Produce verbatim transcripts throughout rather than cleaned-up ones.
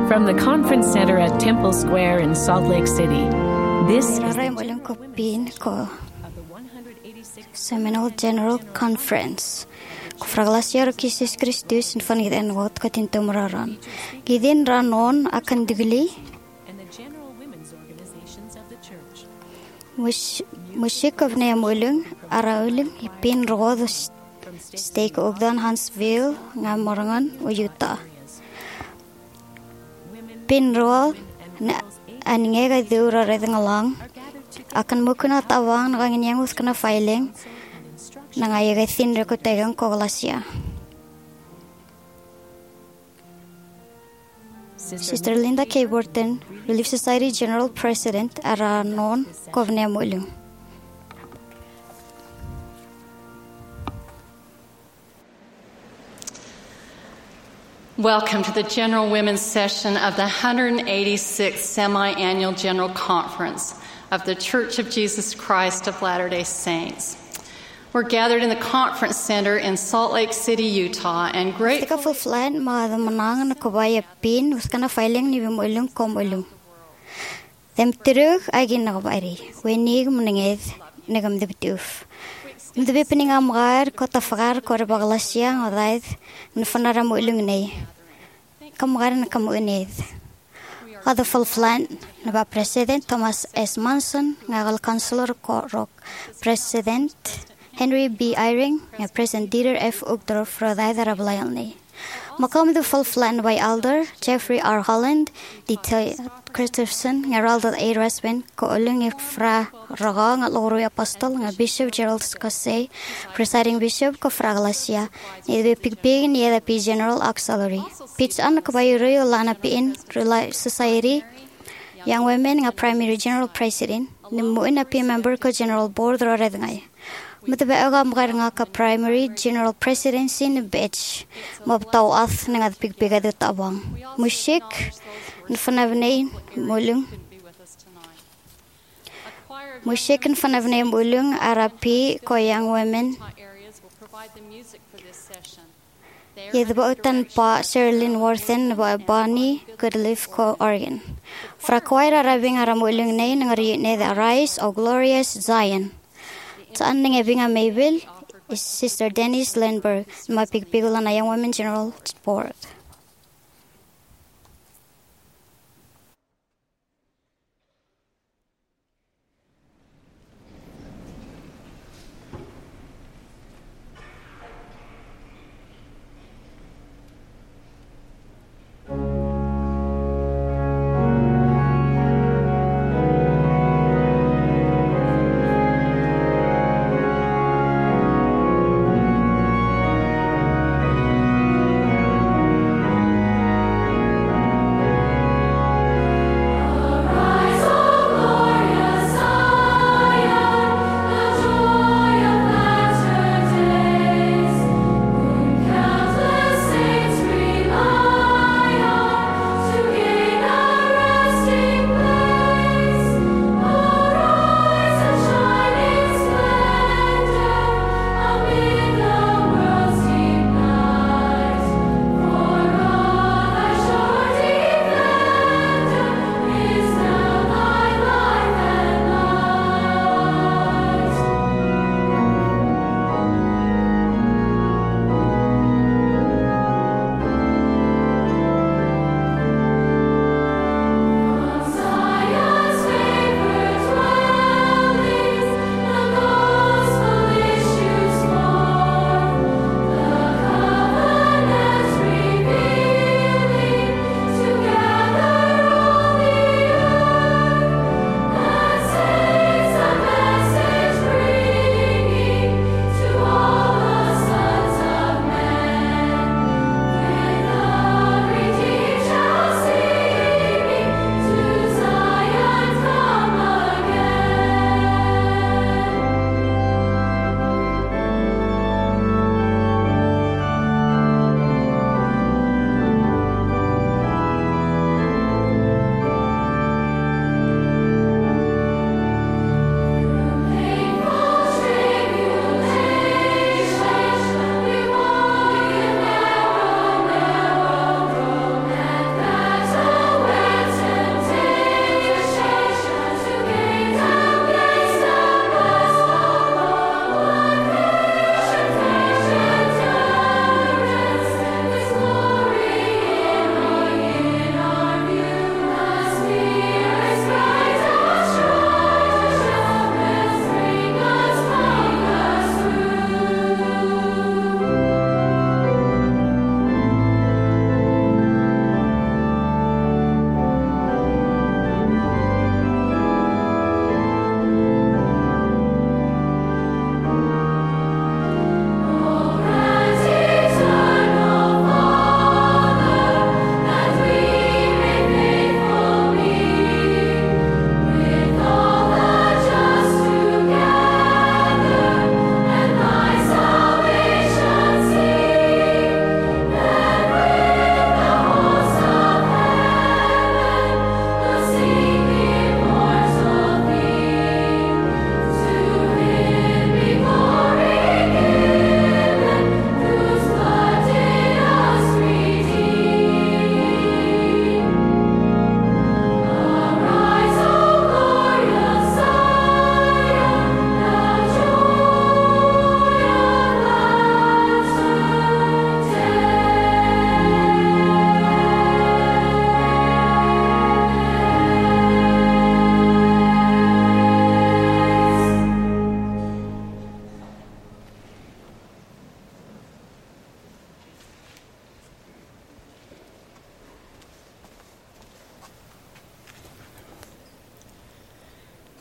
From the Conference Center at Temple Square in Salt Lake City, this is the Seminole General Conference. Kufraglasya Yesus Kristus in vanid en wat katinto mararan. Gidin ranon akan digli. and the general women's organizations of the church. Musik of neamulung arauling ipin rodo steek ook dan Huntsville nga morangan o Utah. Pin roll aningega dura redeng alang akan mukuna tawang nangin us kana filing nangayega thin rekotegang koglasya. Sister Linda K. Burton, Relief Society General President, ara non kovne mulung. Welcome to the General Women's Session of the one hundred eighty-sixth Semi-Annual General Conference of the Church of Jesus Christ of Latter-day Saints. We're gathered in the Conference Center in Salt Lake City, Utah, and great. Tika full flan ma the manang na kubaya pin uskana filing ni mulung komulung. Them terug agin na kubari. Wenig muninged negam debtuf. The beeping amgar kotafgar korbaglasya ngadaid nfanara mulung nei. Kamgar na kamunid. Other full flan naba President Thomas S. Manson, ngagal Councilor Korok, President Henry B. Eyring, nga President Dieter F. Uchtdorf, Rodaider Ablayalni. Makam the full flan by Elder Jeffrey R. Holland, Dita Christensen, nga Raldad A. Rasbin, koolung ifra raga nga Loroy Apostle, nga Bishop Gerald Scasey, Presiding Bishop ko Fraglasya, ni the pigpig ni the P. General Auxiliary. Pitch an kabayuroy lana piin Relief Society, Young Women nga Primary General President, ni muin na P. Member ko General Board ro redngay. Matabaga mga nga ka Primary General Presidency ni Betch mabtawat nga pigpiga do tabang musik nfanavnay mulung musik nfanavnay mulung arapi ko Young Women yedbautan pa Sherlyn Worthen ba Bonnie Goodleaf ko Oregon frakwaira rabing aramulung nay ngari ne the Rise of Glorious Zion. Saan nga binga Mayville is Sister Denise Lindbergh, mapigpigulan na Young Women General Board. Thank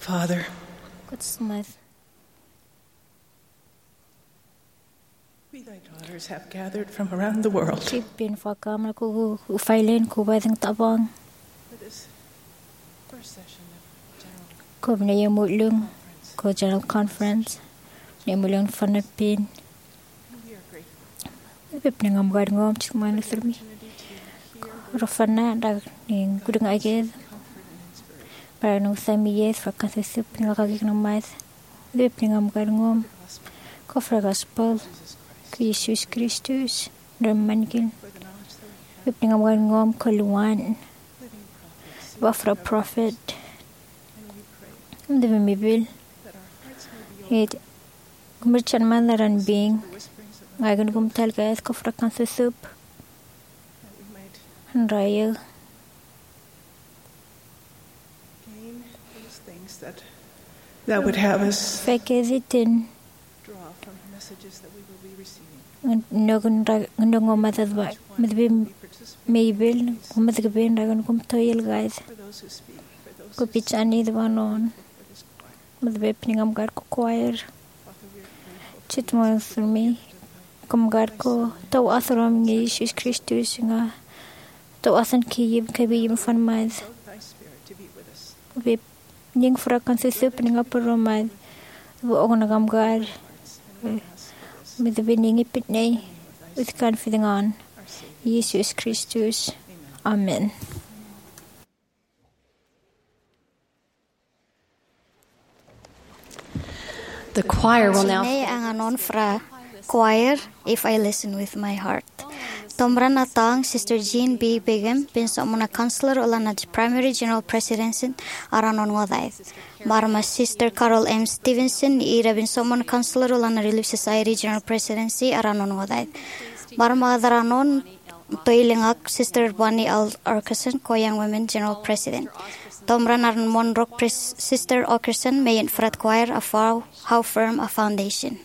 Father, Godsmith. we thy daughters have gathered from around the world Chipin fakam ko ufailen ko badang tabang for this first session of General ko na yamulung Conference. ko general conference yamulung fanapin And we are grateful bip nangam gad ngom chikman thurmi opportunity to hear rofana dag ning kudung aged comfort and inspiration. para nung samiyes fakasisup ngakagik ng mas bip nangam gad ngom Gospel ko fra gospel of Jesus Christ. ko Jesus Christus ramankin For the knowledge that we have, bip nangam gad ngom ko luwan living prophets, ba fra prophet and we pray Deve mi bil that our hearts may be open hit kumirchan mandaran being to the whisperings of the ngayon gumtal guys ko fra kan susup that we might raya gain those things that that would have us fekezitin draw from the messages that we will be receiving. nogun ngong matad ba medbe We participate mi bil kumat gabin ragon kum toyel guys for those who speak, for those ko who pichani dwanon for this choir. medbe pningam gar ko choir Father, we are grateful chit mo surmi kum gar ko to athrom ni Jesus Christus nga to asan kiyib kabiyim fanmaz for thy spirit to be with us. be ning fra kan susup ninga poromad wo og nagam gar Hearts and we ask for this medbe ningi pitnay with confidence on our Savior. Jesus Christus. Amen. The choir will now. Sine ang anon fra choir, If I Listen With My Heart. Tomra na tang Sister Jean B. Begum, pinso mo na counselor ulan na primary general presidency aranon ngoday. Marma Sister Carol M. Stevenson, ira pinso mo na counselor ulan na Relief Society general presidency aranon ngoday. Marma daranon toilingak Sister Bonnie L. Orkerson, Koyang Women General President. Tomra na Monrock Pres- Sister Orkerson, may frat choir of how, how firm a foundation.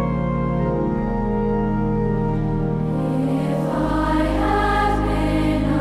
If I have been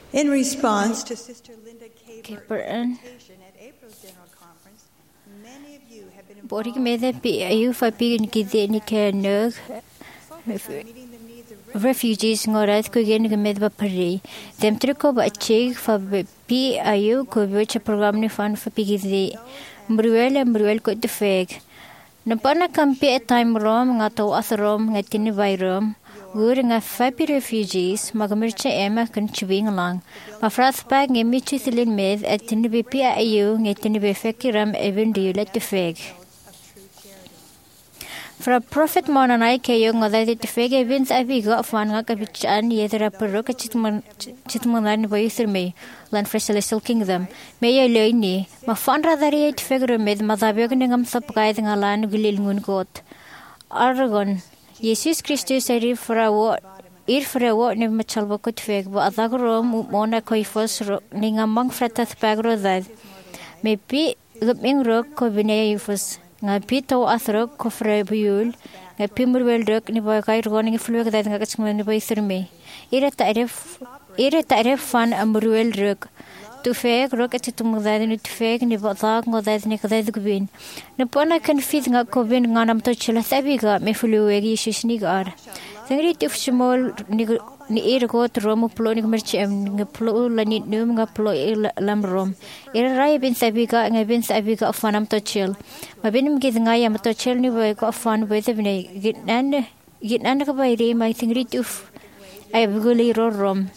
In response to Sister Linda K. Burton. Burton's invitation at April's General Conference, many of you have been Borig involved med pi ayu fa pi ni de ni ke nug focused on meeting the needs of refugees ngorat ko gen med ba pari dem triko ba chig fa pi ayu ko which program ni fan fa pi de mruel mruel ko de fek na pana kampi a time rom nga to athrom nga tin vai rom gur nga fa pi refugees magamirche ema kan chwing lang ma fras pa nge mi chisilin med at tin bi pi ayu nga tin bi fekiram even do let de fek Fra Prophet Monanai ke yung ngadai te fege vins aviga afan nga kabichan yedra pero ka chitman chitman boy sirme lan for celestial kingdom me ye leini ma fan radari te fegre med madabeg ngam sapkai nga lan gulil ngun got argon Jesus Christus eri fra wo ir fra wo ne machalba ko te feg ba adagro mona koifos ninga mang fratat pagro dad me pi gming ro ko bine yufos nga pito athro kofre buyul nga pimur weldok ni boy kai roning fluek da nga kachman ni boy sirme ira tarif ira tarif fan amruel ruk tu fek rok at tu mudad ni tu fek ni badag ngodad ni kadad gubin na pona kan fit nga kobin nga nam to chila sabiga me fluek yish ni gar sangri tu fshmol ni ni ira ko romo plo ni merch nga plo la ni num nga plo lam rom ira rai bin sabiga nga bin sabiga fanam to chil mabinim gid nga yam to chil ni boy ko fan boy te bine ginan ginan ka bay re mai singri tu ay buguli ro rom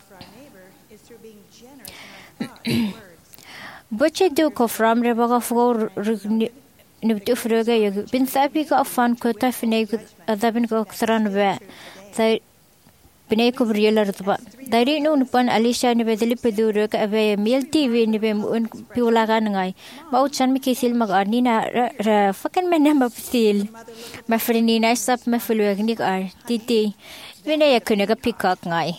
Butche do ko from re baga fo ni tu frega yug bin sabiga fan ko ta fine adabin ko tran ba sai Pinay ko briyala rutba. Dari noon pan Alicia ni bedeli peduro ka abe Mil T V ni be muun piwala ka ngay. Mauchan mi kisil mag-arni na ra fakan man na mapisil. Mafrini na isap mafuluag ni ar. Titi. Pinay ako nagapikak ngay.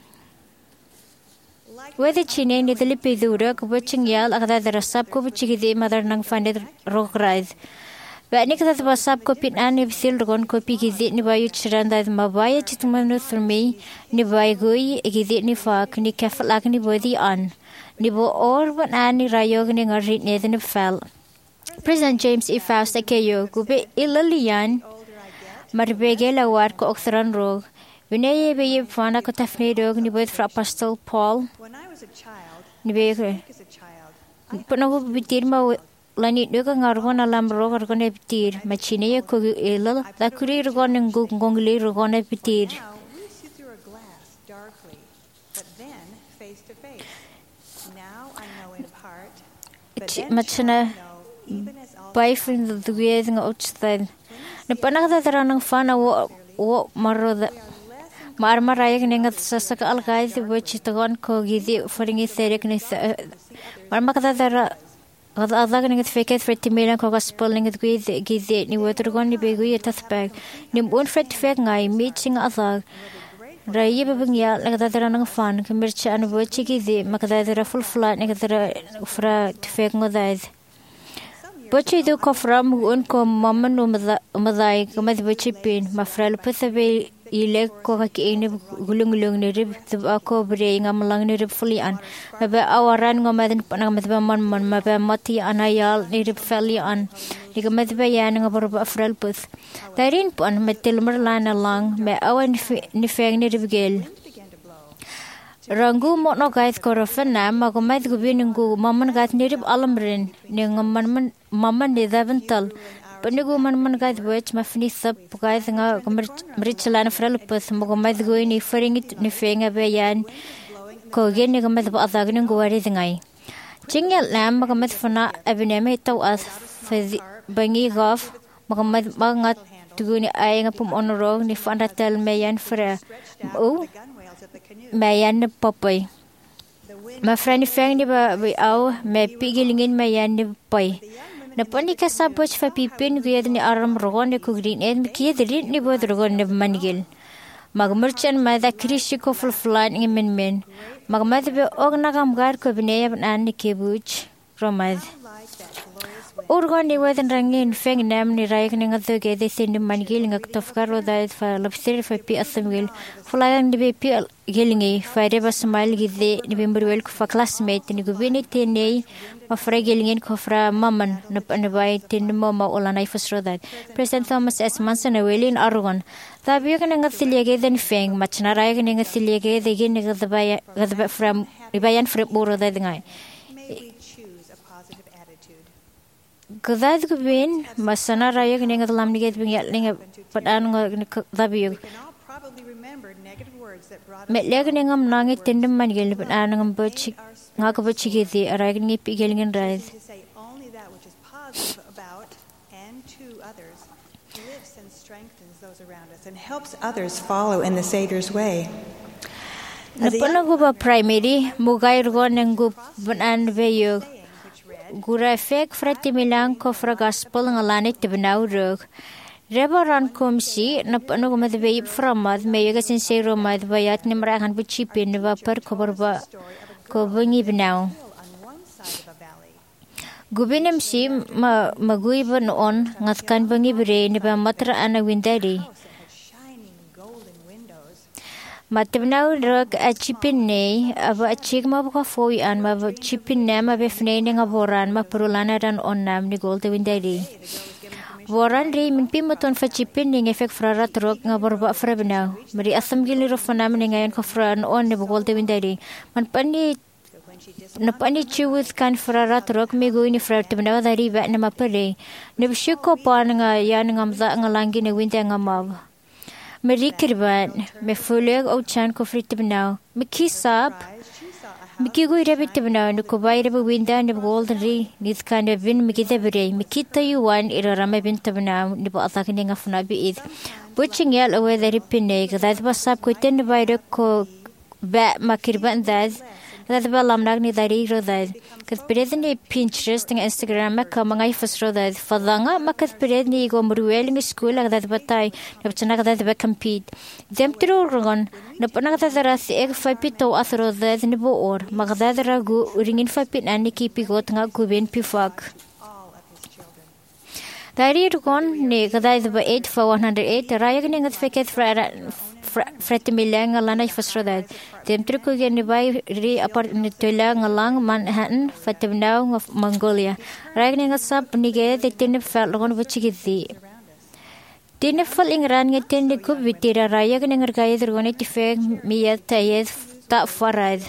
Whether chine ni deli peduro ko baching yal akada darasap ko bachigidi madar nang fanid rokraid. Bani kata basab ko pinan ni bisil rogon ko pi gidi ni bayu chiranda mabaya chitman thurmi ni baygoy gidi ni fak ni kaflak ni bodi an ni bo or ban an ni rayog ni ngari ni den fel President James E. Faust akeyo gube ilalian marbege lawar ko oktran rog Vinay be fana ko tafne rog ni bod fra Apostle Paul ni be panago bitir ma Lani duka ngargon alam ro ngargon epitir machine ye ko elal la kuri rogon ngong ngongli rogon epitir machina bai fin the way ng outside na panakada taranang fana wo wo maro mar marayag ningat sasaka algay si bochitagon ko gidi foringi serek ni mar makada tara Ada ada kan ingat feket fret timela ko gospel ingat gui gidi ni watergon ni begui tathpag ni un fret fek ngai meeting ada rai bebeng ya lagada tara nang fan kemircha anu bochi gidi makada tara full flat ni tara fra fek ngodai bochi do ko from un ko mamman no madai ko mad bochi pin ma fral pathabe ile ko ka ine gulung gulung ni rib ko bre ngam lang ni rib fulian mabe awaran ngomaden panang mabe man man mabe mati anayal ni rib fulian ni ko mabe yan ngabor afral pus darin pon metel merlan lang me awan ni feng ni rib gel rangu mo no guys ko rofna ma ko mad gubin ngu mamman gat ni rib alamrin ni ngam mamman ni davental Panigo man man guys watch ma fini sab guys nga mrichlan fral pus mo gomad go ni faringit ni fenga be yan ko gen ni gomad ba azag ni gwari ngai chingel lam ma gomad fana abine me taw as fazi bangi gof ma gomad ma nga tugu ni ay nga pum onoro ni fanda tel me yan fra o me yan popoy ma frani feng ni ba au me pigilingin me yan ni poy na pani ka saboch fa pipin guyad ni aram rogon ni ku green ed ki drin ni bod rogon ni manigil magmerchan ma da krishi ko ful flan ngi men men magmad be og nagam gar ko bne yab an ni kebuch romad Urgon ni wedan rangin feng nam ni raik ni ngatho ge de sin man gil ngak tof karo da fa lapsir fa pi asmil fulayang ni pi gelingi fa de bas mal gi de ni bimberwel fa classmate ni gubini tene ma fra gelingin ko fra maman na panbay tin mo ma ulanay fasro da President Thomas S Manson Welin Argon tabi ka nang tilyege den feng machna raik ni nang tilyege de gin ni gadbay gadba from ribayan fra buro da ngai Gudad gubin masana raya gini ngat lam niget bingyat linga padan ngat tabiyo. Metliya gini ngam nangit tindem man gil padan ngam bachik ngak bachik iti raya gini pigil ngin raya. And helps others follow in the Savior's way. Napana guba primary mugay rugon ng gup banan beyo. Gura fek frati milang ko fra gospel ngalanit tibnaw rug. Rebaran kumsi napano gumadbayip framad mayaga sincero mad bayat ni marahan buchipin ba per kobarba ko bungi binaw. Gubinem si ma magui ba noon ngatkan bungi bre ni ba matra ana windari. Matibnaw rug at chipin ne aba at chig mabuka foy an mab chipin ne mabefne nga boran mapurulana ran on nam ni gold windari. Boran re min pimaton fa chipin ni efek frarat rug nga borba frabnaw. Mari asam gili rofanam ni ngayon ko fran on ni gold windari. Man pani napani chiwit kan frarat rug mi go ni frat tibnaw dari ba na mapare. Nibshiko pa nga yan ngamza nga langi ni winda nga mab. Merikirban, me fuleg o chan ko fritibnaw. Me kisap, me kigoy rabitibnaw, no kubay rabu winda ni gold ri, nith kan na vin me kitabre, me kita yuwan irarama bintabnaw, ni ba atakin nga funa biid. Butching yal away the ripine, kadad basap ko tin bay ko ba makirban dad, kadad ba lamnag ni dari rodad. Kat pired ni Pinterest ng Instagram ka mga ifas rodad, fadanga makat pired ni go mruel ng school kadad batay, napchana kadad ba compete. Dem tiro rongon, napana kadad ras ek fapito as rodad ni boor, magdad ragu uringin fapit na ni kipigot nga gubin pifag. Dari rongon ni kadad ba eight fa one hundred eight, raya ni ngat feket fra Fretimilang alana ifasrodad. Dem triko gen ni bay ri apart ni tula ngalang Manhattan fatimnaw ng Mongolia. Rag ni ngasap ni ge de tinifal ngon buchigiti. Tinifal ingran ng tin ni kubitira raya ng ngargay drone tifeng miyat tayed ta farad.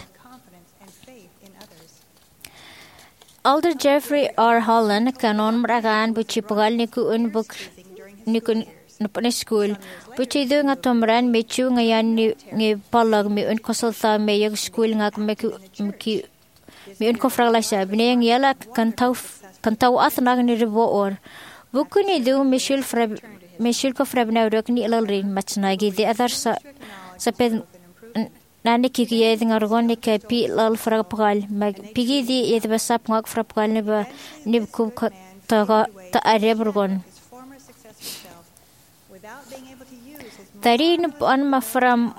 Elder Jeffrey R. Holland kanon maragan buchipagal ni kuun buk ni kun Napane school, puchi do nga tomran mechu ngayan ni ngi palag mi un konsulta me yag school nga me ki mi un kofrala siya binayang yala kantaw kantaw at nag ni rebo or buku ni do Michelle Freb Michelle ko Freb na rok ni ilalrin machnagi the other sa sa pen nani kikiye nga rogon ni kay pi lal frag pakal mag pigi di yed basap ngak frag pakal ni ba ni ku ta ta areb rogon Tari nupuan mafram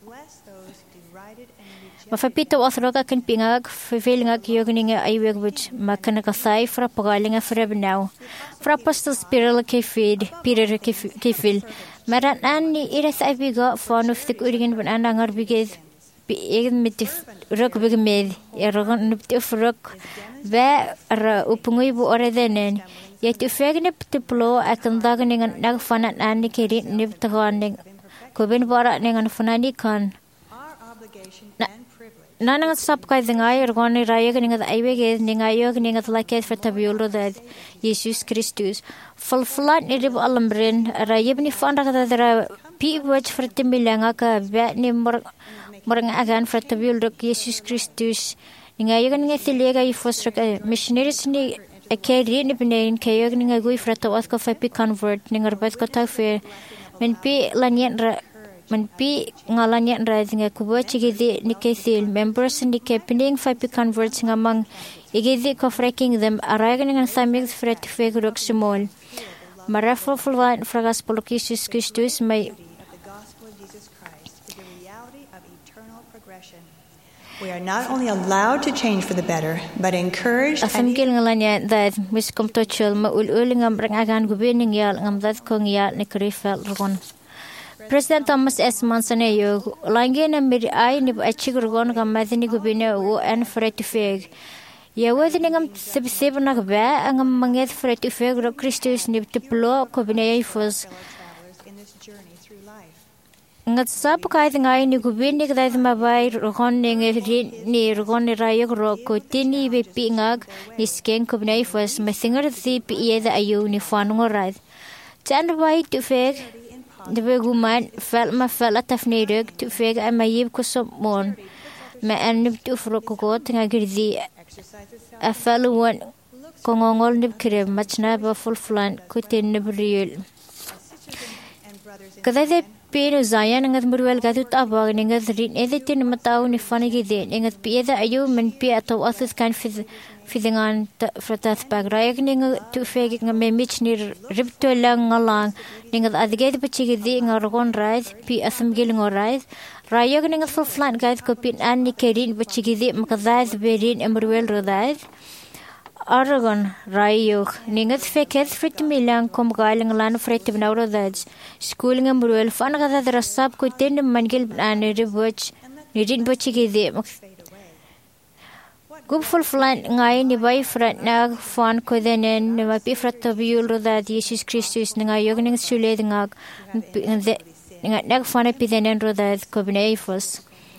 mafapito asroka kan pingag feel nga kiyog ni nga ayweg which makanakasay fra pagaling fra binaw fra pastel spiral kefid Peter kefil maran ni ira sa abiga fon of the uringen ban anangar biged igen mit rok bigmed erogon nupti frok ba ra upungoy bu oredenen yet ufegne tiplo akandag ni nag fanat ani kiri niptagon Kubin bara dengan funani kan. Nanang sap kay dengay ergon ni raya dengan aiwege ningayo dengan laket fatabiulo dad Jesus Christus. Falflat ni rib alambrin raya ni fanda kata dera pi watch fertimilanga ka ba ni mor morang agan fatabiulo Jesus Christus. Ningayo dengan thilega ifosrak missionaries ni akeri ni pinain kayo dengan gui fratawas ko fapi convert ningarbat ko tafe. Menpi lanyan ra menpi ngalanyan ra nga kubo chigidi nikesil members ni kepining fapi converts nga mang igidi ko freaking them aragan nga samig fret fake rock small marafo fulwan fragas polokis Christus may We are not only allowed to change for the better, but encouraged Afam and gil ngalanya that miskom tochul ma ulul ngam rangagan gubining yal ngam dat kong yal ni krifel ron. President Thomas S. Mansaneyo lange na mir ay ni achig ron ngam madini gubine o en fret feg. Ya wadi ngam sibsib na ba ngam manget fret feg ro Christus ni tiplo ko binay fos. in this journey through life. Ngat sap kahit ngay ni gubini kahit mabay ron ni ni ron ni rayog ro ko tini bepi ngag ni skeng ko binay fos masingar si pi da ayu ni fanungorad. Chan bay tu feg Debe guman fel ma fel atafnireg tu feg amayib kusomon ma anib tu frokokot ngagirdi a fel wan kongongol nib krem machna ba full flan kutin nibriul kada de pero zayan ngat murwel gatu tabag ningat rin editin mataw ni fanigi de ningat pieda ayu men pi ataw asus kan fiz fidingan fratat pagrayag ning tu feg ngame mich ni ribto lang ngalang ningat adged pachigi di ngargon rais pi asam gil ngorais rayag ningat full flan guys ko pin an ni kerin pachigi di makazaz berin emruel rodais Aragon rayog ningat feket frit milang kom galing lan frit bnaurodaj schooling emruel fan gada drasab ko tin mangil an riboch nidin pachigi di Gub full flan ngay ni bay frat nag fan ko denen ni mapi frat tabiul rodat Jesus Christus nga yog ning suled ngag nga nag fan pi denen rodat ko bneifos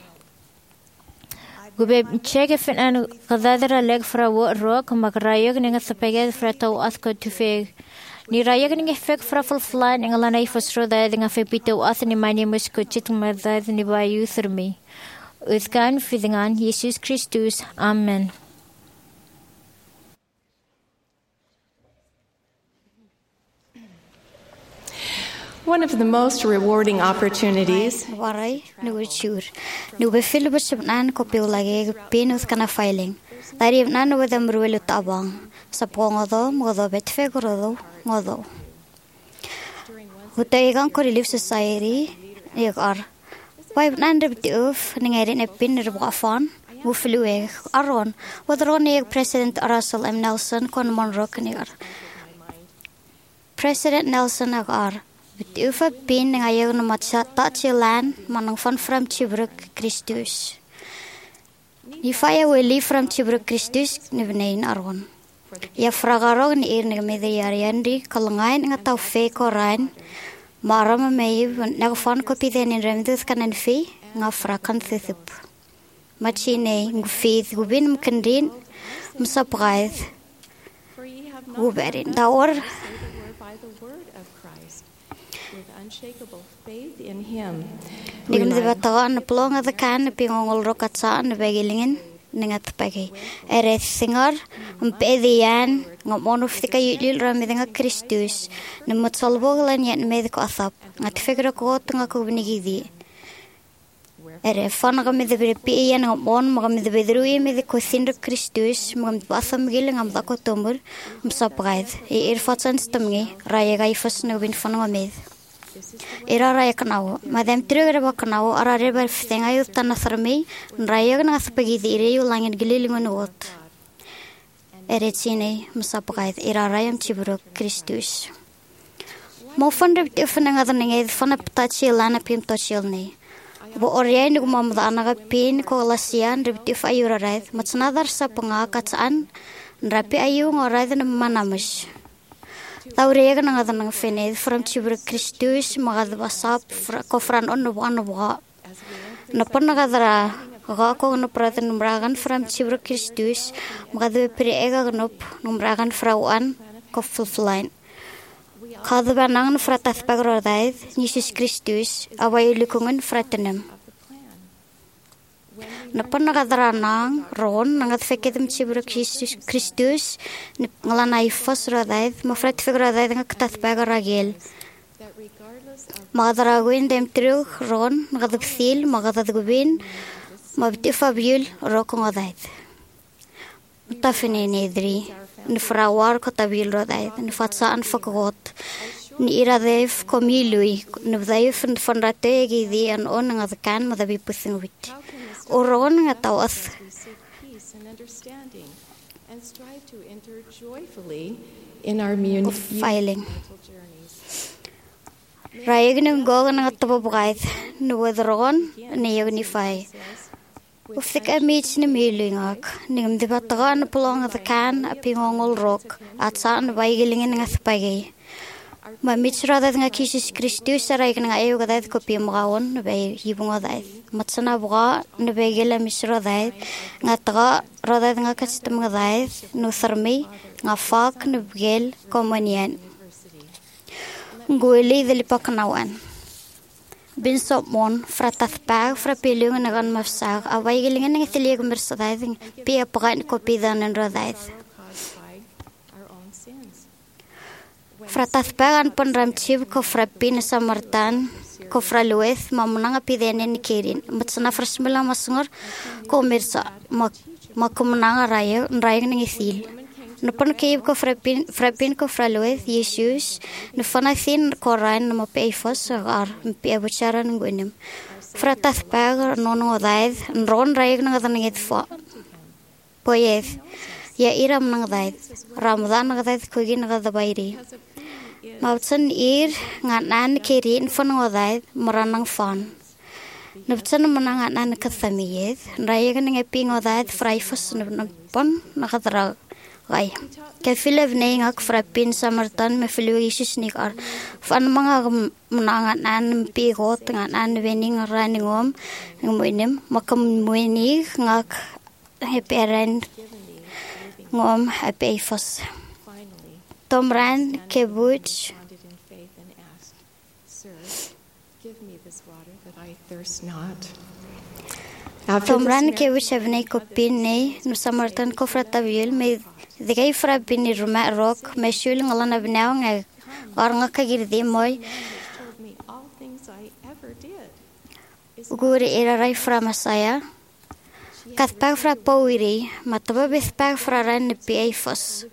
Gube chege fin an qadadra leg fra wo rock magrayog ning sapege frat taw as ko tufeg ni rayog ning effect fra full flan ng lanaifos rodat nga fepito as ni mani musko chit madad ni bay uthermi Utgan fidingan Jesus Christus. Amen. One of the most rewarding opportunities Waray, nuwe sure. Nuwe filibus nan ko pil lagi pinus kana filing. Dari nan nuwe dam ruwelu tabang. Sa pongodo, modo betfe gorodo, modo. Hutaigang ko Relief Society, yag Wai nan rebtiuf ningerin epin rebwafan wufluwe aron wadron eg President Russell M Nelson kon monrok nigar President Nelson agar btiufa pin ngayeg no matsa tachilan manang fan from Chibruk Christus If I will leave from Chibruk Christus nivnein aron Ya fragarog ni ir nigmede yariandi kalangain nga tau fe koran Marama may nagfan ko piden in remdus kanan fi nga frakan thithip. Machine ngfith gubin mkandin msapgais. Guberin daor. Nigam dibatagan plong at the can pingongol rokat saan begilingin ningat pagi. Ere singar mpedian ngamono fika yulil rami nga Christus namot salbogalan yan med ko asap ngat fikra ko nga ko binigidi. Ere fan kami de piyan ngamon magami de bedruye med ko sindro Christus magam basam gil ngam da ko tomur msapgait e irfatsan stamngi raya gai fas no bin fan ngamed. Ira raya kanao madam trigger ba kanao ara reba ftenga yu tanasarmi raya nga spagi di ire yu langin gililingon wot eretsine msapgait ira raya Chibruk Christus mo fandep tifnanga danenge fana ptachi lana pim tochilni bo orya ni gumamda anaga pin ko lasian reptif ayura rait matsnadar sa panga katsaan rapi ayu ngoraid na manamish Taurega nga nang fened from Chibruk Christus magad basap ko fran on no ano ba na panagadra ga ko no pratan numragan from Chibruk Christus magad preega gnop numragan frauan ko fulfline kada banang fratas pagrodaid Jesus Christus away lukungan fratanam Napanagadranang ron nangat fekedem Chibruk Christus ngalanay fas radaid mafret fegradaid nga katatpaga ragel magadaraguin dem trug ron nagadagsil magadagubin mabtifabyul rokong radaid mutafini nedri nifrawar katabil radaid nifatsaan fagot ni iradev komilui nibdaif fanrategi di an on ngadkan madabi pusingwit Uron nga tawas. We seek peace and understanding and strive to enter joyfully in our mun- Filing. universal journeys. Rayag ng gog nga tababukait. Nuwadron na unify. Uftik a meets ni milingak. Ningam di bataga na pulong at kan api ngongol rock at saan baigilingin nga spagay. Mamits radat nga Jesus Christus saray nga ayo gadat ko pi mawon na bay ibong gadat. Matsana buka na bay gila misradat nga taga radat nga kastam gadat no sarmi nga fak na bigel komanian. Nguli dalipak nawan. Binsop mon fratat pag fra pilung nagan mafsag away gilingan nga tilig mirsadat pi apakan ko pi danan radat. Fratas pagan panram chib ko frapin samartan ko fralueth mamunang apidene ni kirin matsana frasmela masngar ko mirsa mak makumunang raya raya ng isil napan kayib ko frapin frapin ko fralueth Jesus nufanasin ko rain na mapeifos ar piabuchara ng gunim fratas pag nono daid ron raya ng adaningit fo poyes ya iram ng daid Ramadan ng daid ko gin ng dabayri Mawtsan ir nganan kirin fan ngodaid maranang fan. Nabtsan manang nganan kathamiyed. Raya ka nga pi ngodaid fraifos nabpon nakadrag. Gay. Kaya filav na yung ak frapin samartan me filaw isis nikar. Fan mga manang nganan pigot nganan wening raningom ng muinim makamuinig ngak heperan ngom hepeifos. Tomran kebuch Tomran kebuch avnei kopin nei no samartan ko fratabil me degay frabin ni ruma rock me shul ngalan avnau nga arnga kagirdi moy guri era rai framasaya katpag fra powiri mataba bispag fra ran pi aifos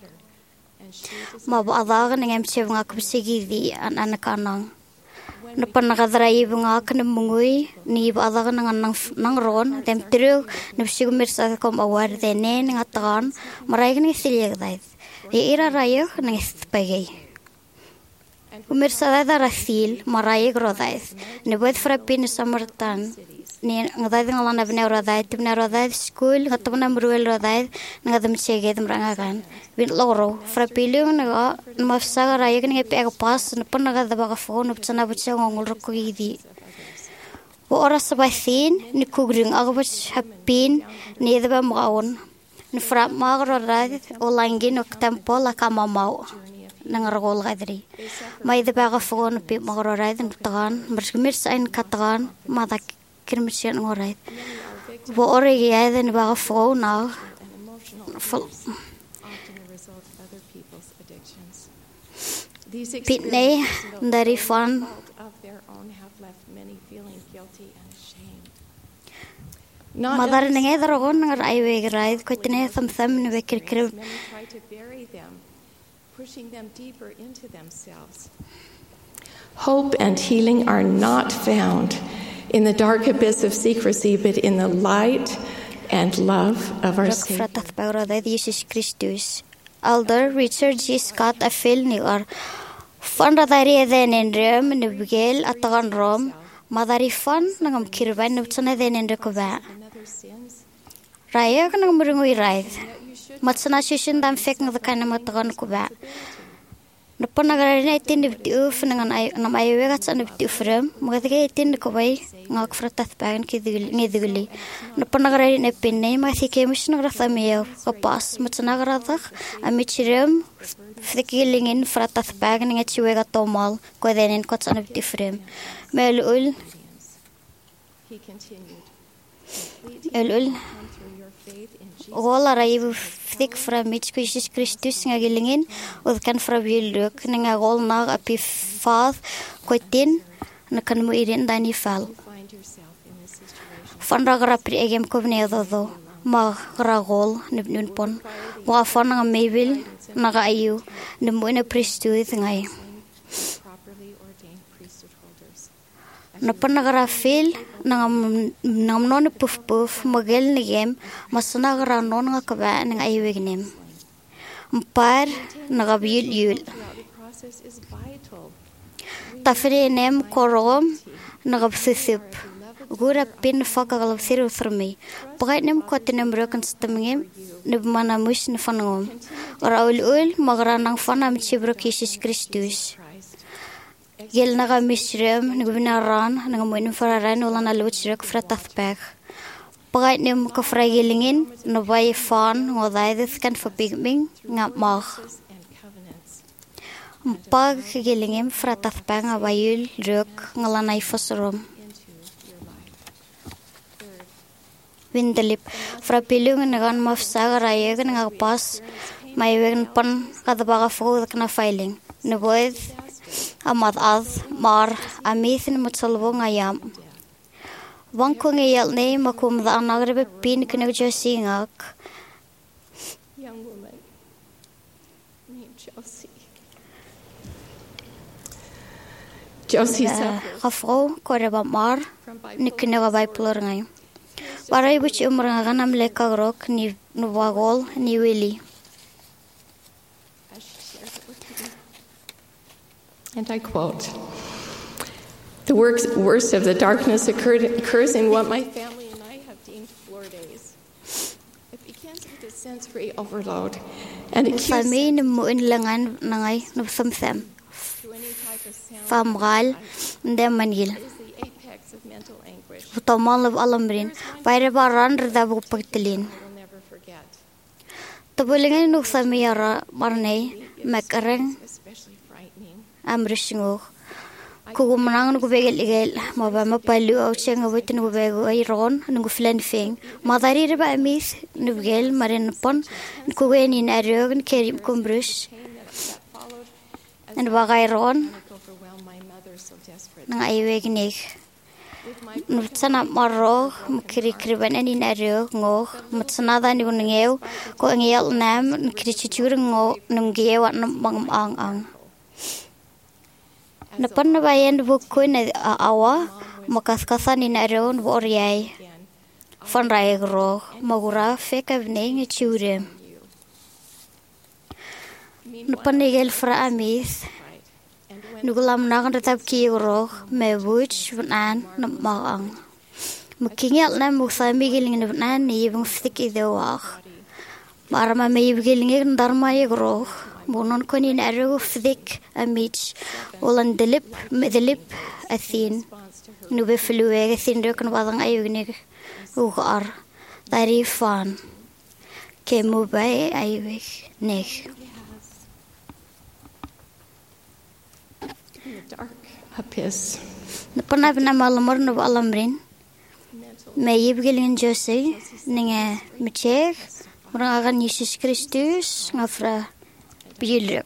Mabadagan ng emsiw nga kumsigidi an anakanang. Napanakadray nga kanamungoy ni ibadagan ng nang nang ron dem tru nabsigumir sa kom award dene nga takan maray ng silyag dait. Iira rayo ng spagay. Umir sa da rasil maray grodais. Nebot frapin samartan ni ngadai ng lan abne rodai tibne rodai school ngatuna mruel rodai ngadam chege dum rangagan bin loro frapilung naga mafsaga rayag ni pe pas napon naga daga phone upchana butcha ngol rokko idi wo oras basin ni kugring agabach hapin ni daba maun ni frap mag rodai olangin ok tempo la kamamau nang rogol gadri may daba phone pe mag rodai tan mergmir sain katagan madak kirmisyan ngorait wo ore giade ni baga fo na pitney dari fan madar nge dragon ngar aiwe grait ko tne sam sam ni bekir kir pushing them deeper into themselves. Hope and healing are not found in the dark abyss of secrecy, but in the light and love of our Savior. Jesus Christus. Elder Richard G. Scott a film ni or Fandadari then in Rem Nubigel Atagan Rom, Madari Fan Nangam Kirban Nupsana then in Recoba. Raya Nang Murungui Ride. Matsana Shishin Dam Faking the Kanamatagan Kuba. Napanagarin itin dibtiuf ng nam ayawegat sa dibtiufrem magatiga itin kubay ngak fratat pagan kidili napanagarin ipinay masikemus nagrasamiyaw kapas matsanagaratak amichirem fikilingin fratat pagan ng chiwega tomal kwadenin kot sa dibtiufrem melul elul Wala rayu fik fra mich Jesus Christus nga gilingin ud kan fra biluk nga gol na api fath koitin na kan mo irin dani fal fan ragra pri egem kovne do ma ragol nibnun pon wa fan nga maybil naga ayu nimo na priesthood ngay Na panagara fil nangam nangam non puf puf magel nigem masanagara non nga kaba nang aywignim. Mpar nagabyul yul. Tafri nem korom nagabsisip. Gura pin fakagalab siru thrmi. Pagay nem kwatinem broken stamingim nibmana mush nifanngom. Raul ul magranang fanam chibrok Jesus Christus. Gel naga misrem ngbinaran ngamuin fararan ulan alutsrek fratathpek. Pagay nem kafragilingin nabay fan ngodaydes kan fapigming ngapmag. Pag gilingim fratathpek ngabayul ruk ngalanay fasrom. Windalip frapilung nagan mafsaga rayeg ngagpas maywen pan kadabaga fog na filing neboyd amad az mar amithin mutsalvo ngayam wangko ngayal ne makum da anagrebe pin knegjo singak young woman named Josie. Josie suffered khafro koreba mar niknega bipolar ngay. Paray buch umrang ganam leka grok ni nuwagol ni Willie. And I quote, "The works, worst of the darkness occurred, occurs in what my family and I have deemed floor days. It begins with a sensory overload and acute Fami nemu inlangan nangai nubsamsam. to any type of sound Famgal ndem manil. is the apex of mental anguish Utamal of alamrin. Payre baran rda bu pagtilin. we'll never forget, Tabulingan nuksami yara marnay makareng especially frightening. amrisingok. Kugumanang nugubegel igel mabama palu au chenga witin nugubego ay ron nuguflen fing. Madari riba amis nugel marin pon kuweni na rögen kerim kumbrus. And bagay ron Overwhelmed my mother so desperate. nang ayweg nig. With my Nutsana marro mkirikriban ani na rög ngok mutsanada ni unngeu ko ngel nam nkirichichur ngo nunggewa nang ang ang. Napan na bayan buku na awa makaskasan ni na rög nboriyay. again, Van Rijgro, Magura, Fekavning, Churem. Napanigel fra amis, and when Nugulam nagan tatap kiro, Mebuch, Van An, Namaang. Mukingel na Musami giling of Nan, even sticky the walk. Marama may giling in Dharma Yagro, Bonon Conin arrow, thick, a mitch, Ulan the lip, the lip, a thin. Nube flew a thin drunken wadang ayunig. Ugar, dari fan, kemu bay ayvik nek. in the dark abyss, Napana na malamor na alamrin. May ibigilin Josie, ninga micheg, marangagan Jesus Christus, nga fra bilruk.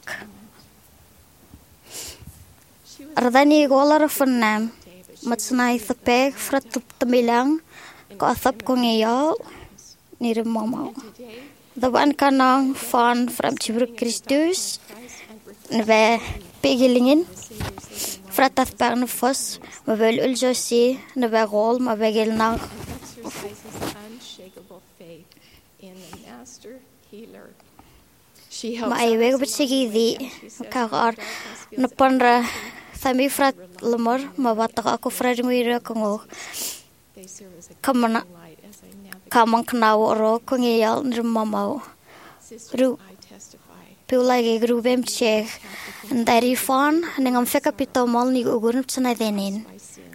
Ardani golar fan nam, matsnay thapeg fra tamilang, ko athap ko ngayaw, ni remamaw. Daban ka ng fan from Chibruk Christus, nve pigilingin, fratat pa ng fos, mabel ul Josie, nve gol, mabegil ng exercises unshakable faith in the master healer. She helps maaiweg others ba't sige di, kakar, napanra, sami frat lamor, mabata ka ako fra ringuira kongo, they serve as a kamana, light as I navigate. kamang kanawo ro, kung iyal nirmamaw. Sisters, Ru- I testify. Piulagi grubem chek, and dari fan, nangam feka pito mal ni ugun sa denin. By sin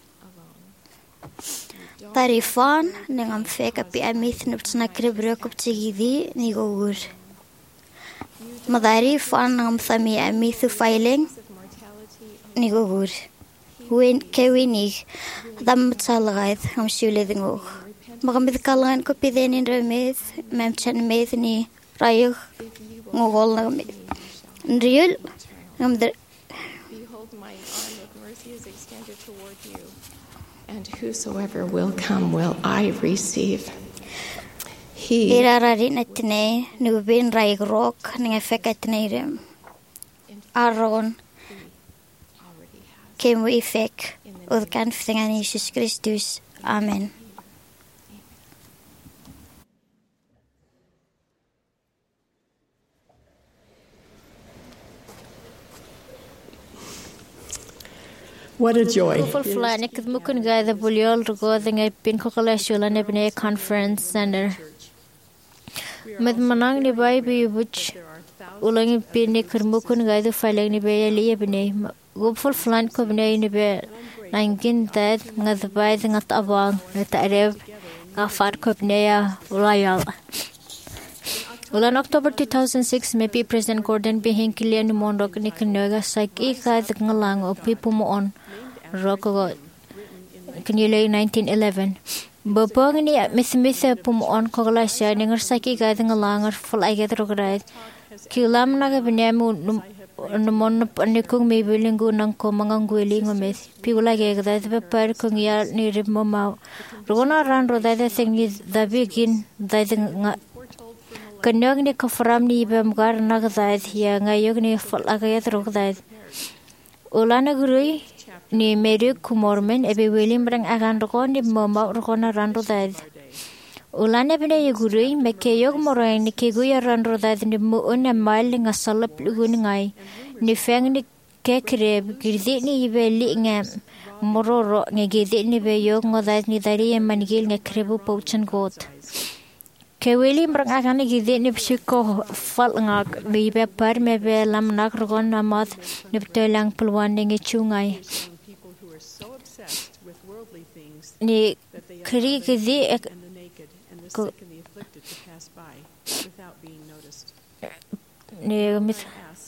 alone. Dari fan, nangam feka pi amit nup sa kribrok up sigidi ni ugur. Madari fan nangam sami amit su filing Of mortality ni ugur. Win kewinig, dam salagait am siuleding ug. Magamit kalangan ko pidenin remed, mem chan med ni rayog ngogol na gamit. Real, ngam der behold, my arm of mercy is extended toward you, and whosoever will come will I receive. He irarari na tine, nubin rayog rock, nga feka tine rem. Aron, already has came with effect. With confidence in Jesus Christus. Amen. What a joy. Kufal fulani kadmukun gada buliol rugoding ay pinkokalashula nebne conference center. Med manang ni bay bi buch ulang pinni kadmukun gada falang ni bay liya bine. Gufal fulan ko bine ni bay nangin dad ngad bay ngat abang ngat arab ngafar ko bine ya ulayal. Ulan October two thousand six, maybe President Gordon B. Hinckley and Monroe ni kanaga saiki ka ngalang o pipo mo on roko kanilay nineteen eleven. Babang ni mismisa pum on kogalasya ningar saiki ka ngalang or full ay get rograd. Kilam na gabinemu numon panikung may bilingo ng ko mga ngwiling umis. Piwala kaya kada sa par kung ya ni rib mo mau. Rona ran ro dada sing ni dabigin dada nga Kanyag ni kafram ni ibam gar nagdad ya ngayog ni falagayat rogdad. Ula na gurui ni Mary Kumormen ebe William rang agan roko ni mama roko na ran rodad. Ula na bina ya gurui mekayog morang ni keguya ran rodad ni muun na mal nga salap lugun ngay. Ni feng ni kekreb girdi ni ibe li nga mororo nga girdi ni be yog ngodad ni dari ya manigil nga krebu pouchan got. Ke William rang akan ni gide ni psiko fal ngak ni be par me be lam nak rogon namat ni ptelang pelwan ni chungai ni kri gide ni mis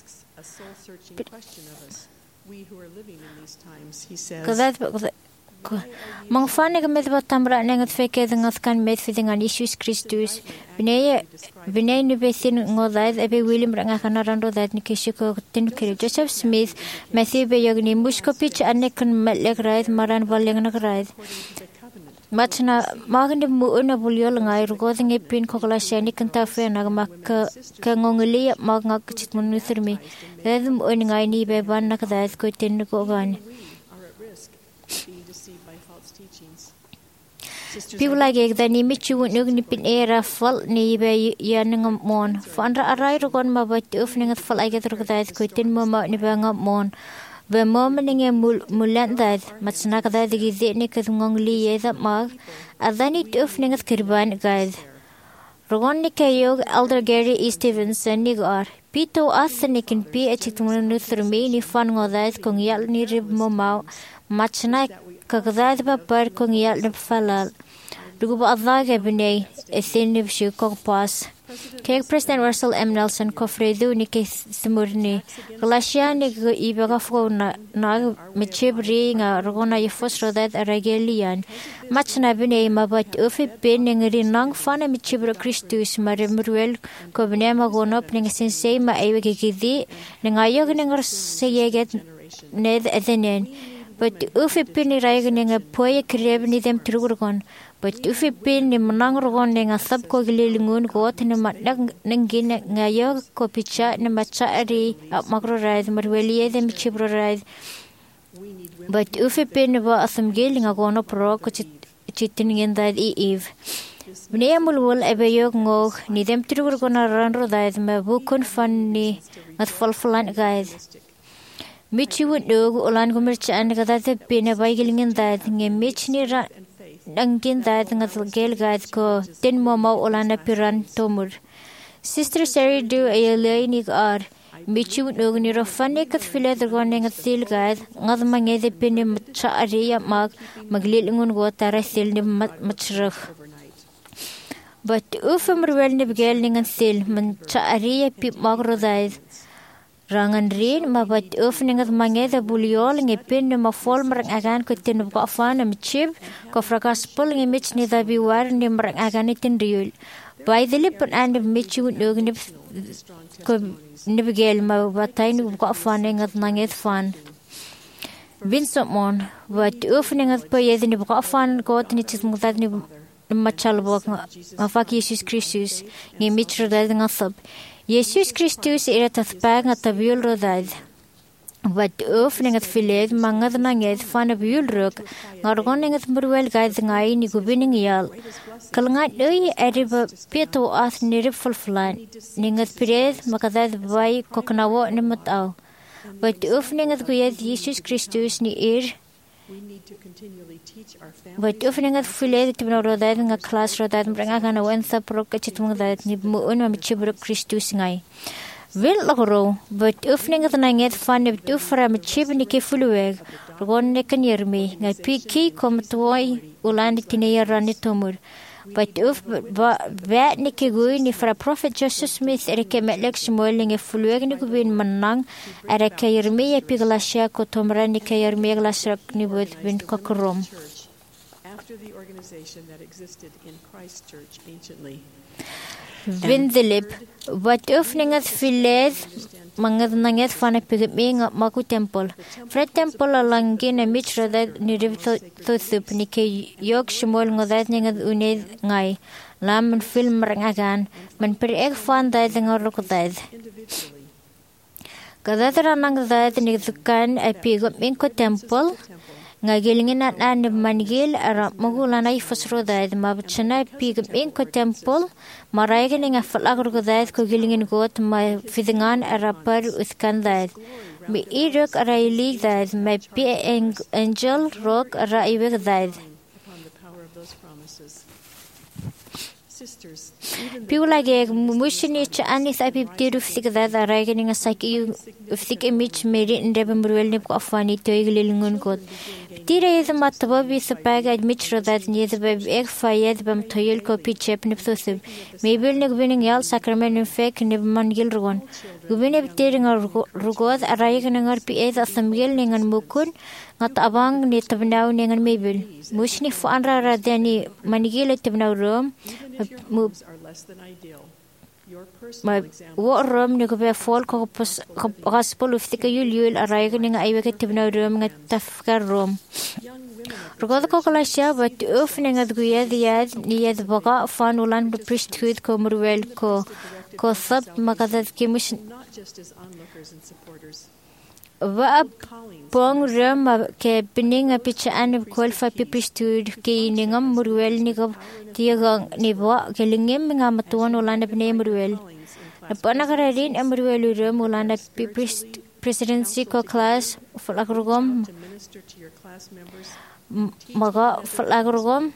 kadat Mang fan ik met wat tamra nengat feke dengat kan met fidingan Jesus Christus. Binaya binay ni besin ngodad ebe William ranga kana rando dat ni kishiko tin kiri Joseph Smith Matthew be yog ni musko pitch ane kan melek raid maran valyang nak raid. Matna magande muuna buliol ngai rugoding epin kokla shani kan tafe nag mak ka ngongli mag ngak chit munusirmi. Dadum un ngai ni be ban nak dat ko tin ko gan. People like that ni michu nug ni pin era fal ni be yanang mon fandra arai rogon ma ba tuf ningat fal ay get rogdait ko tin mo ma ni ba ngam mon be mom ninge mulan dat matsna kada digi de ni kadngong li ye da mag adani tuf ningat kirban guys rogon ni kayog elder Gary E. Stevenson ni gar pito asanikin pi achitun nuthrmi ni fan ngodait kong yal ni rib mo ma matsna kagdad ba par kong yal ni falal Dugo adlaga binay ethinib shukog pas. Kay President Russell M. Nelson kofredu ni kay simurni. Galasya ni ibaga fo na na michibri nga rogona yifos rodat aragelian. Match na binay mabat ufi pin ng rinang fana michibro Christus marimruel ko binay magonop ng sensei maaywag gigidi ng ayog ng sayeget ned ethenen. But ufi pin ni rayag ng poye kreb ni dem trugon. But if it been ni manang rogon nga sab ko gililingun ko tin matnag nangin ngayo ko picha ni macha ari makro rise marweli dem chibro rise but if it been ba asam giling ako no pro ko chitin ngin dad i eve bniya mulwal abayog ngog ni dem trugur ko na ran ro dad ma bukun fan ni at falflan guys michi wud dog ulan ko mircha an ga dad pina bay gilingin dad nge mich ni ra Nangkin that ngat gel guys ko tin mo mau olana piran tomur. Sister Sari do ayalay ni ar michu nog ni rofane kat fila dragon ngat sil guys ngat mangede pin matcha ariya mag maglilingun go tara sil ni matchrach. But ufam rwel ni bgel ni ngat sil matcha ariya pip magro guys. Rangan rin mabat uf ningat mangeda buliol ngi pin ma fol marang agan ko tin ko afan am chip ko frakas pul ngi mich ni dabi war ni marang agan tin riul by the lip and mich nog ni ko nibgel ma batay ni ko afan ngat nanget fan Vincent mon but uf ningat pa yed ni ko afan ko tin chis mutad ni machal bok afak Jesus Christus ngi mich rodad ngasab Jesus Christus era tathpag nga tabiol rodad. wat oefening het verleed mangad nanget van op julruk ngargoning het merwel gaid ngai ni gubining yal kalngat doi eriba pieto as nirip fulflan ningat pired makadad bai koknawo nimatau wat oefening het guyed Jesus Christus ni eer wat oefening het verleed te benodad nga klas rodad brenga kana wensa prok chitmung dat ni muun ma chibro Christus ngai Wil lagro, wat oefening het nanget van de toefra met chibni ke fuluweg, ron ne kan yermi, nga piki kom toy ulan tineer ran tomur. Wat oef wat ne ke gooi ni fra Prophet Joseph Smith erke melek smoling e fuluweg ne gwin manang erke yermi e piglasha ko tomra ne ke yermi glasrak ni bot bin kokrom. After the organization that existed in Christ Church anciently. Windelip, wat oefening het verleed, mangad nanget van een pigming op Maku Temple. Fred Temple alangin en mitra dat nirib thosup ni ke yok shmol ngodat ningat uned ngai. Lam men film rangagan, men per ek van dat ngorok dat. Kadadra nang dat ni zukan a pigming ko temple. Ngagilingin at an manigil ara magulanay fasro dahil mabachana pigming ko temple maraygaling a falagro dahil ko gilingin got may fidingan ara par uskan dahil may irok ara ili dahil may pi angel rock ara iwag dahil Piulage mushini cha anis apiptiru fikda daraygaling a saki ufik image meri indebamruel nip afani toigilingun got Tira is a matababi sa pagad mitro that needs a egg fayed bam toil copy chep nipsosib. Maybe nig winning yal sacrament in fake nib mangilron. Gubinib tearing a rugod a rayagan or P A as some yelling and mukun, not abang nitabnowing and maybe. Mushni fandra radeni manigil tibnow room. My war room nigga folk gospel of the yul a rayagan I wicket tibnow room at Tafkar room. Rugod kokolasha, but opening at Guyad yad near the Boga fan ulan the priesthood commerwell ko ko sub makadat kimush Va pong rum ke pinning a pitch and qualify priesthood ke ningam murwell nigab tiagang nibo kilingim ngamatuan ulan of name murwell. The Panagarin Emruel rum ulan a priest presidency ko class falagrogom maga falagrogom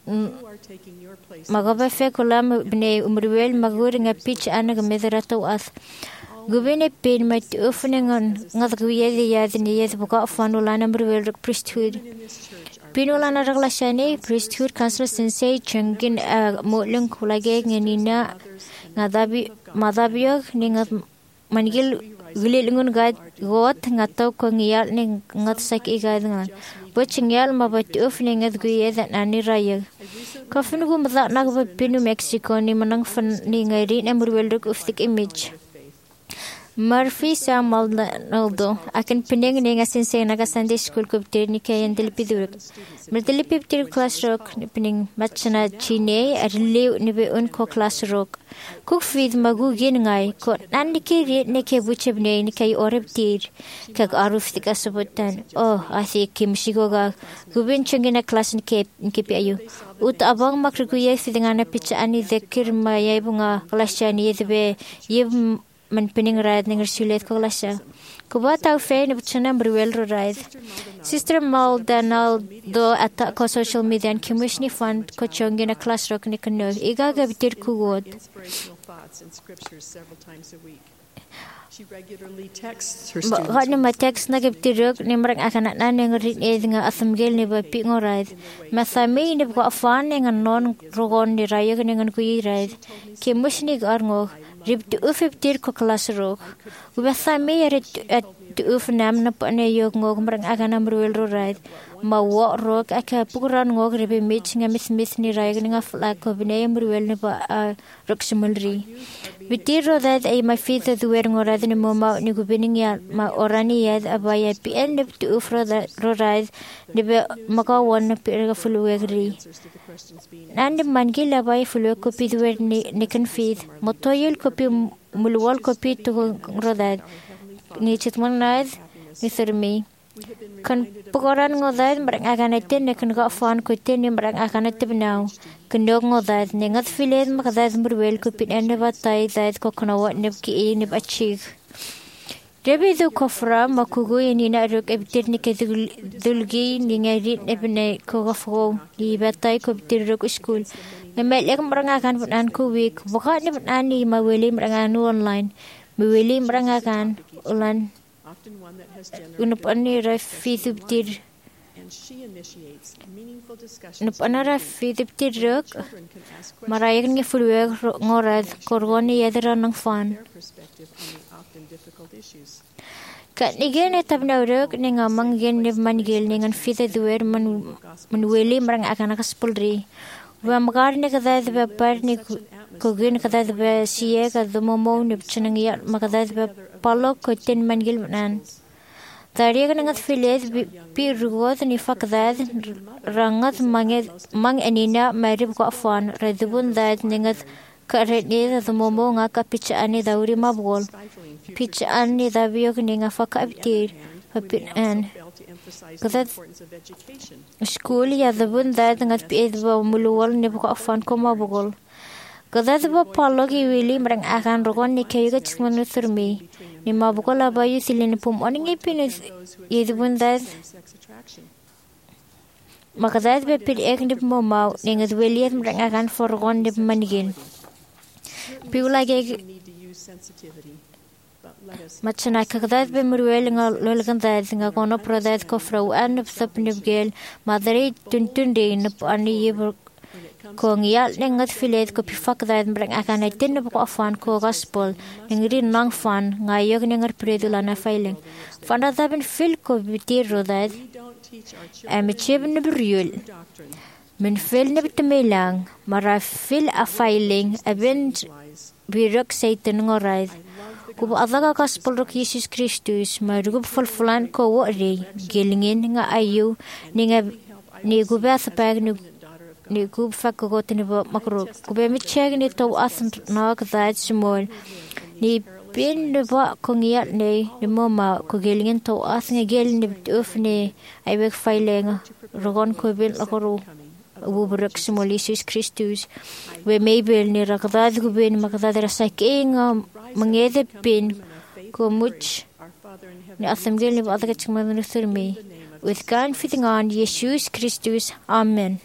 maga befe kolam bne umruel maguring a pitch and a mederato as Gubine pain might opening on Nagaguya yad in the years of Fanulan umruel priesthood Pinolana Raglashane priesthood council sensei chungin a motlung kulageg nina Nadabi Madabiog ningat manigil Gilingun gad got ngataw ko ngiyal ning ngat sak igad ngan. Butching yal mabat opening at guye that nani rayag. Kafin gum that nagba pinu Mexico ni manang fan ni ngairin emurwelruk uftik image. Murphy sa Maldonado akan pining ning asin sa naga Sunday school kubtir ni kayan dilipiduruk. Merdilipiptir class rock ni pining matchana chine at liw ni beun ko class rock. Cook feed magugin ngay ko nandikiri ni ke buchebne ni kay oreptir kag aruf tika sabutan. Oh, asi kim shigoga gubin chungin na class ni ke ni ke ayu. Ut abang makruguye fidingana picha ani dekir mayay bunga class ni yebe yeb man pining ride ning rsulet ko lasha kuba taw fe ni butchana mruel ro ride Sister Maldonado at ko social media and commission fund ko chongina class rock ni kano igaga bitir kugod She regularly texts her students. Ba ma text na gibtirok ni marang akana na ning rin ed nga asamgel ni ba pi ngoride masami ni ko afan nga non rogon ni rayag ning an kuyi ride kemushni garngo Rib to ufiptir ko klasrok. Ubasa me yare to ufnam na pa ne yok ngog marang agana mruel ro ride. Ma wa rok aka pukuran ngog ribe mich nga miss miss ni rayag nga flag ko bine mruel ni pa roksimulri. Bitir ro that ay ma fita duwer ngorad ni moma ni gubining ya ma orani yad abaya pi end to ufro ro ride ni be maka wan na pirga fuluwegri. Nandi mangila bay fulu kopi duwer ni nikan feed. Motoyel kopi mulwal kopi to rodad. Ni chitman naid Nithermi. Kan pekoran ngodad merang akan itin ne kan gafan ko itin ne merang akan itibnaw. Kandog ngodad ne ngat filed makadad murwel ko pin ende batay dad ko kanawat nib ki nib achig. Debi du kofra makugo ni na ruk ebtir ni ke dulgi ni ngarit ebne ko gafo ni batay ko bitir ruk school. Ngemek lek merang akan punan ko week. Buka ni punan ni maweli merang anu online. Maweli merang akan ulan Unupan ni Rafi Dubtir Unupan ni Rafi Dubtir ruk Marayak ni fulweg ngorad Korgoni yadra ng fan Kat ni gen etab na ruk Ni nga manggen ni manggil Ni nga fita duwer Manwili marang akan akaspulri Wa makar ni kadad bapar ni Kugin kadad ba siya Kadumomo ni pchanangiyak Makadad ba palok ko tin manggil manan Tari ka nangat filet pi rugot ni fakdad rangat manged mang anina marib ko afan redubun dad nangat karet ni da momo nga ka pichaan ni dauri mabgol pichaan ni dabiyo ni nga fakabtir papian kadat school ya dabun dad ngat pi edba muluwal ni ko afan ko mabgol kadat ba palogi wili marang akan rogon ni kayo ka chismanu surmi ni mabukola ba yu silin pum oning ipin yedubun dad makadad ba pil ek ni momaw ni ngat weliyat marang akan forgon ni manigin piula ge Machana kakadad ba murwel nga lolgan dad nga kono prodad ko frau an sap nibgel madari tuntunde nap ani yebur ko ngiyal nengat filet ko pifak dad merang akan itin ko afan ko gospel ngri nang fan ngayog nengar predula na failing fanda tabin fil ko bitir rodad am chib nbriul min fil nibtmelang mara fil a failing abin birok satan ngoraid ko adaga gospel ro Jesus Christus marugub fulfulan ko wori gelingin nga ayu ninga ni gubas pag ni ni gub fakko ni ba makro kube mi cheg ni to asan nak dad small ni pin ni ba kongia ni ni mama ko gelingen to as nga gel ni uf ni ay bek failing rogon ko bin akoro ubrek small Jesus Christus we maybe ni rakdad ko bin makdad rasaking mangede pin ko much ni asam gel ni ba ka chman ni surmi with God fitting on Jesus Christus amen.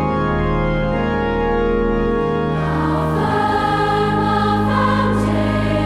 Our foundation.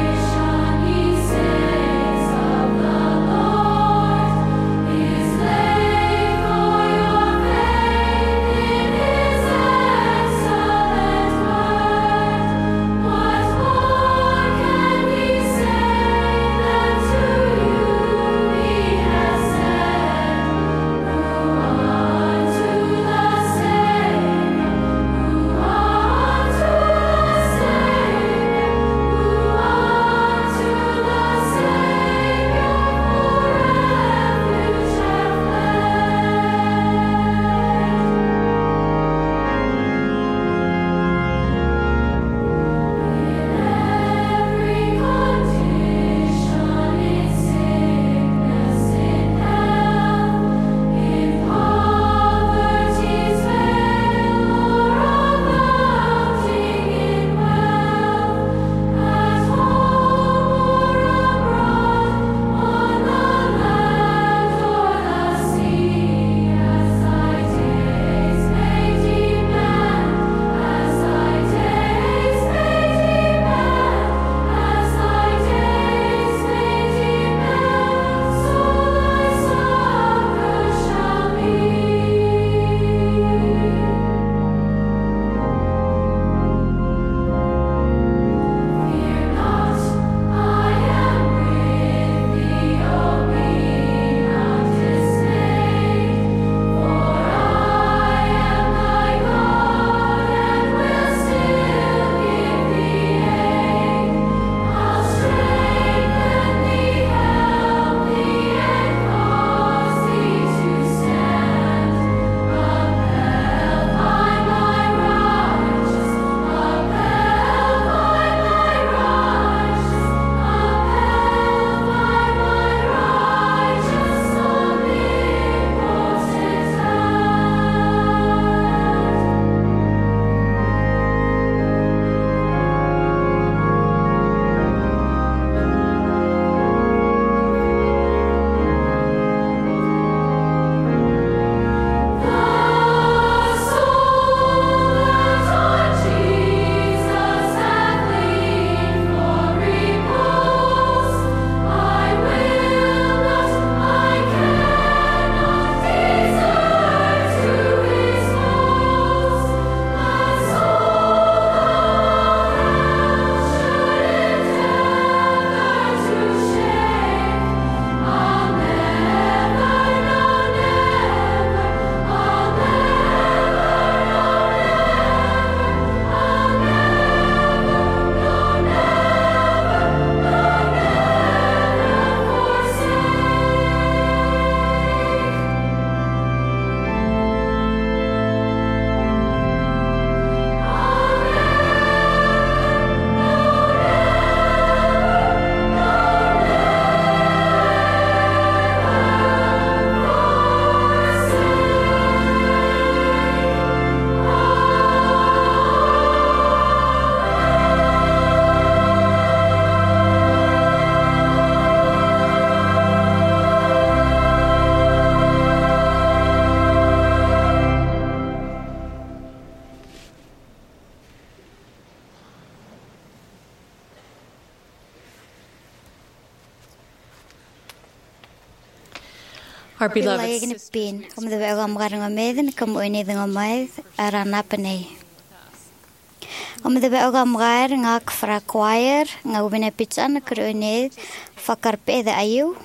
Our beloved Pilai ni sisters pin, kom de vega mga nga medin, kom uni de nga maid, ara napane. Kom de vega mga nga kfra choir, nga ubine pitsan, kruni, fakarpe de ayu.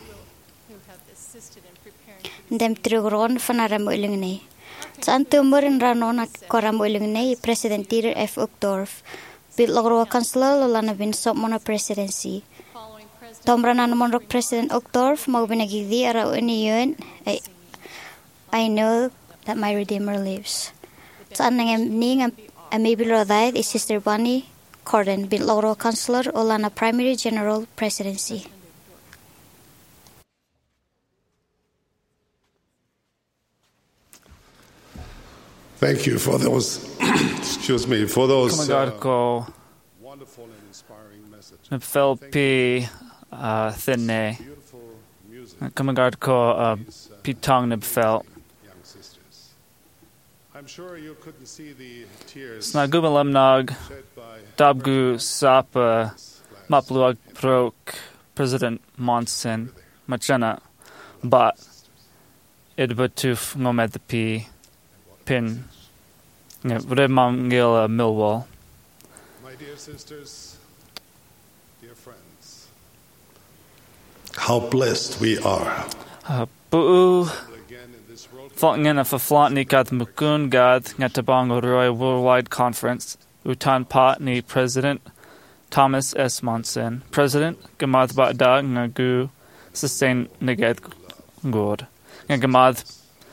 Dem trugron van ara muiling ni. Saan tumurin ranon at kora muiling ni, President Dieter F. Uchtdorf, bitlogro kansler lana bin sop mona presidency. Tomranan monrok President Uchtdorf magbinagigdi ara uni yun. I, I know that my Redeemer lives. Saan nang ning maybe rodad is Sister Bonnie Corden, bitlogro kansler lana Primary General Presidency. Thank you for those, excuse me, for those uh, ko wonderful and inspiring messages. nabfelpi thinne. Beautiful music, Kamagard ko pitong nabfel. young sisters. I'm sure you couldn't see the tears Snagubalamnog shed by dabgu sapa mapluag prok President Monson machana, but it batuf ngomed the p pin. Remangil Millwall. my dear sisters, dear friends. How blessed we are. Buu Again in this world Fongin of a flauntni gat mukun gad ngatabang Roy Worldwide Conference. Utan Pat ni President Thomas S. Monson. President Gamad Ba'da Ngagu Sustain Naged Gord. Ngagamad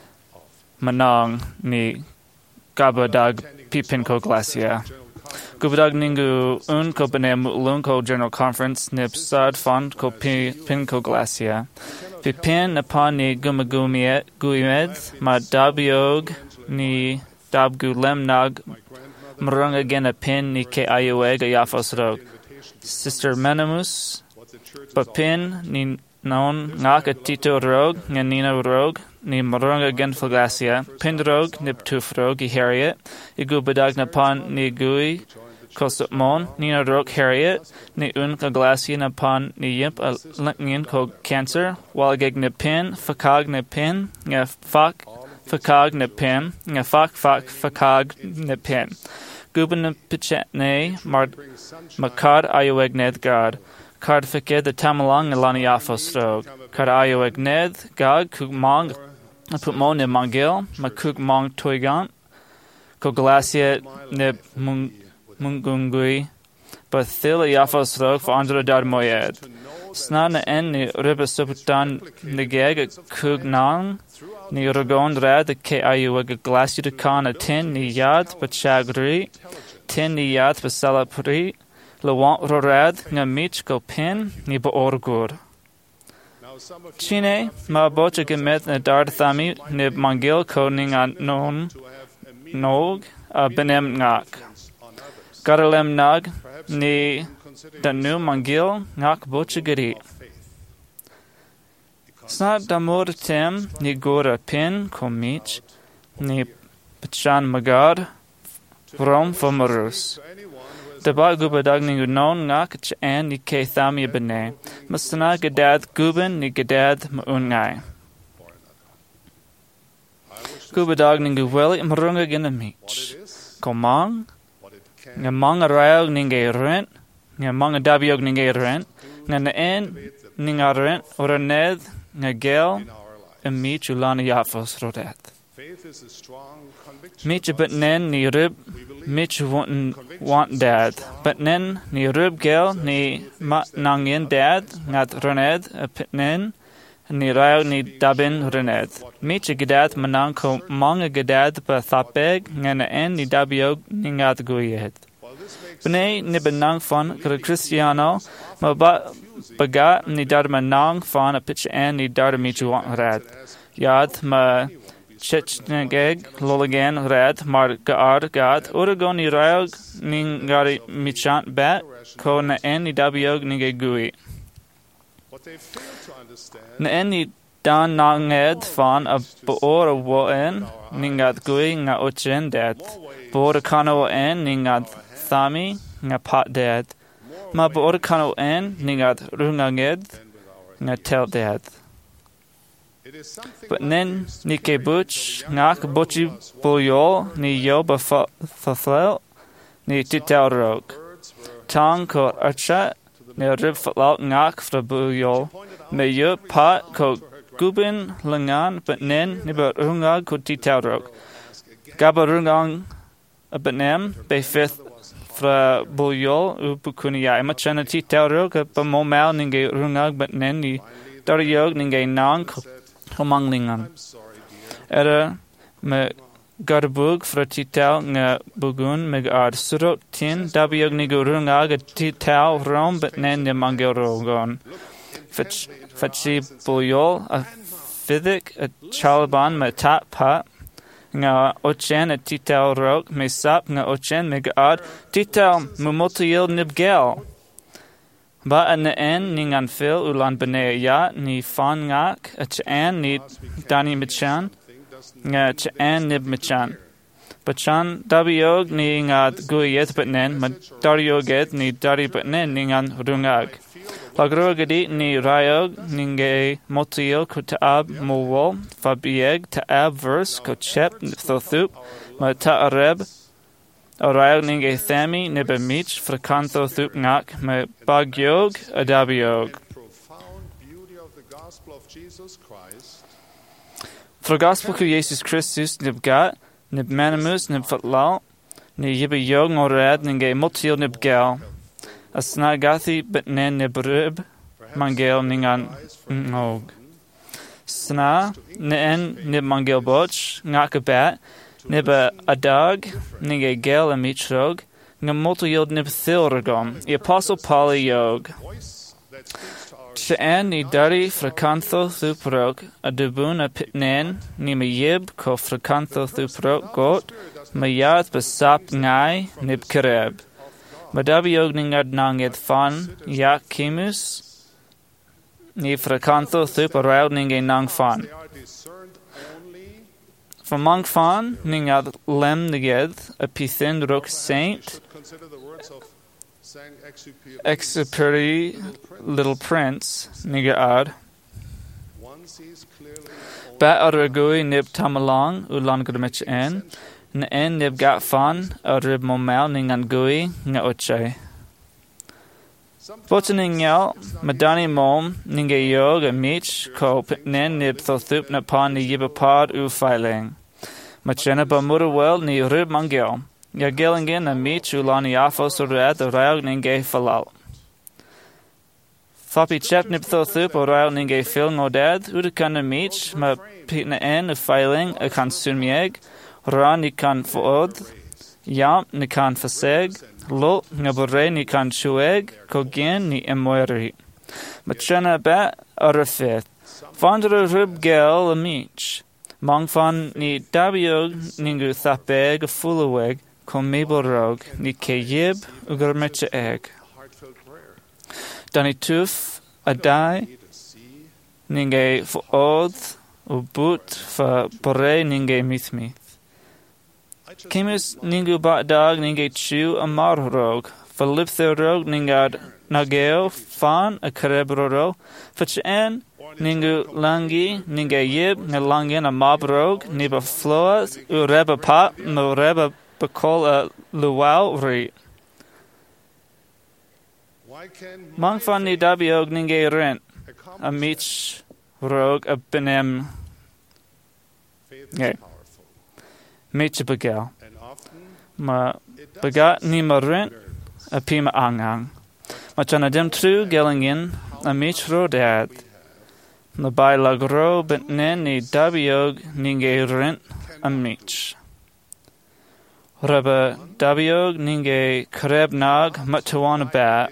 Manang ni Gabadag Pipinko Glacia. Gubadag Ningu Un ko bene Mulunko General Conference Nip Sad Fond ko Pinko Glacia. Pipin upon ni Gumagumiet Guimed Ma Dabiog ni Dabgu Lemnag Marunga Gena Pin ni Ke Ayueg Ayafos Rog. Sister Menemus Bapin ni Non Ngak Tito Rog Nganina Rog ni Marunga Gen Flagacia Pindrog Nip Tufrog I Harriet Igubadag Napon ni Gui Kosopmon Nina Rog Harriet ni Un Kaglacia Napon ni Yimp a Linkin Ko Cancer Walageg Nipin Fakag Nipin Nga Fak Fakag Nipin Nga Fak Fak Fakag Nipin Guban Pichetne Mard Makad Ayueg Ned God Card Fiked the Tamalong Elani Afostog Card Ayueg Ned God Kugmong Putmon Nib Mongil Makuk Mong Toigant Koglacia Nib Mungungui Bathil Yafostog for Andra Dad Moyed Snan en ni Ribesuputan Nigeg Kugnang ni Rogon Rad the K Ayueg Glacia de Kan a tin ni Yad Bachagri tin ni Yad Basalapuri Lawant Rorad Ngamich Go Pin ni Baorgur. Chine ma bocha gemet na dard thami nib mangil koning an non nog a benem ngak. Garalem nag ni danu mangil ngak bocha giri. Snad damor tem ni gora pin komich ni pachan magad rom fomarus. Daba gubadag ni non ngak ch an ni ke thami bene. Mastana gadad guban ni gadad maungai. Gubadag ni guweli marunga gina mich. Komang nga mga rayog ni ngay rent. Nga mga dabiog ni ngay rent. Nga na en ni nga rent ora ned nga gel and mich ulana yafos rodat. Mich but nen ni rib Mitch want want dad, but nen ni rub gel ni mat nangin dad ngat rened a pitnen ni rao ni dabin rened. Mitch gadad manang ko manga gadad pa thapeg ngana en ni dabiog ni ngat guyed. Bne ni benang fon kra Cristiano ma ba baga ni dar manang fon a pitch en ni dar mitch want rad. Yad ma Chechnegeg lolagan red mar gaar gad Oregon ni raog ning gari michant bat ko na en ni dabiog ni gui. Na en ni dan nanged fan a boor a woen ningat gui nga ochen dad. Boor kano en ningat thami nga pat dad. Ma boor kano en ningat runganged nga tel dad. But nen ni ke butch ngak butchi bulyol ni yo ba faflel ni titel rog. Tang ko archa ni rib fatlaut ngak fra bulyol me yo pat ko gubin langan but nen ni ba rungag ko titel rog. Gaba rungang a benem be fifth fra bulyol u bukunia ima chana titel rog ba momal ninge rungag but nen ni daryog ninge nang humanglingan. Era me garbug fra titel nga bugun me ad surot tin dabyog nigo rungag a titel rom but nen ni mangel rogon. Fachi bulyol a fiddik a chalaban me tat pat nga ochen a titel rog me sap nga ochen me ad titel mumotiyil nibgel. Ba an en ning an fil ulan bene ya ni fan ngak a chan ni dani michan nga chan nib michan. Bachan dabiog ni ngad guyet batnen ma darioget ni dari batnen ning an rungag. Lagrogadi ni rayog ninge motil ko taab mowol fabieg taab verse ko chep thothup ma taareb Orayog ninge thami nibe mich frekanto thup ngak me bagyog adabiog. Fra gospel ku Jesus Christus nib gat, nib manimus nib fatlau, ni yibe yog ngorad ninge motil nib gal. Asna gathi bet nen nib rib, mangel ningan ngog. Sna, nen nib mangel boch, ngak a bat, Nibba a dog, ninge gel a mitrog, nga multiyod nib thilragom, the apostle Pauli yog. Cha'an ni dari fracantho thuprog, a dubun a pitnen, ni me yib ko fracantho thuprog got, ma yad besap ngai nib kereb. Madabi yog ningad nanged fan, yak kimus, ni fracantho thup a raud ninge nang fan. From Mong Fan, ningad lem neged, a pithin rok saint, Exupéry, Little Prince, nigad. Bat aragui nib tamalang, ulan grimich en, n en nib gat fan, a rib momal ningan gui, nga oche. Botaning yal, madani mom, ninge yog a mich, ko pitnen nib thothup na pan ni yibapad u filing. Machena ba murawel ni rib mangel. Ya gillingen a mich ulani afos red a raug ninge falal. Fapi chep nib thothup o raug ninge fil ngodad, udakan a mich, ma pitna en u filing a kan sunmieg, ra ni kan food, yam ni kan faseg, Lo nga bore ni kan chueg, kogen ni emoiri. Machena ba arafet. Vandra rib gel a mich. Mongfan ni dabiog ningu thapeg a fulaweg, kom meborog, ni ke yib ugarmecha egg. Dani tuf a dai, ninge fo odd, u boot fa bore ninge mithmith. Kimus ningu bat dag ninge chu a marrog, for lipther rog ningad nageo fan a karebroro, fach en ningu langi ninge yib na langin a mabrog, niba floas u reba pat no reba bakol a luau ri. Mangfan ni dabiog ninge rent, a mich rog a benem. Okay. Mecha bagel. Ma bagat ni ma rent a pima angang. Ma chana dem tru gelingin a mich rodad. Ma bai lagro bent nen ni dabiog ninge rent a mich. Reba dabiog ninge kreb nag matuana bat.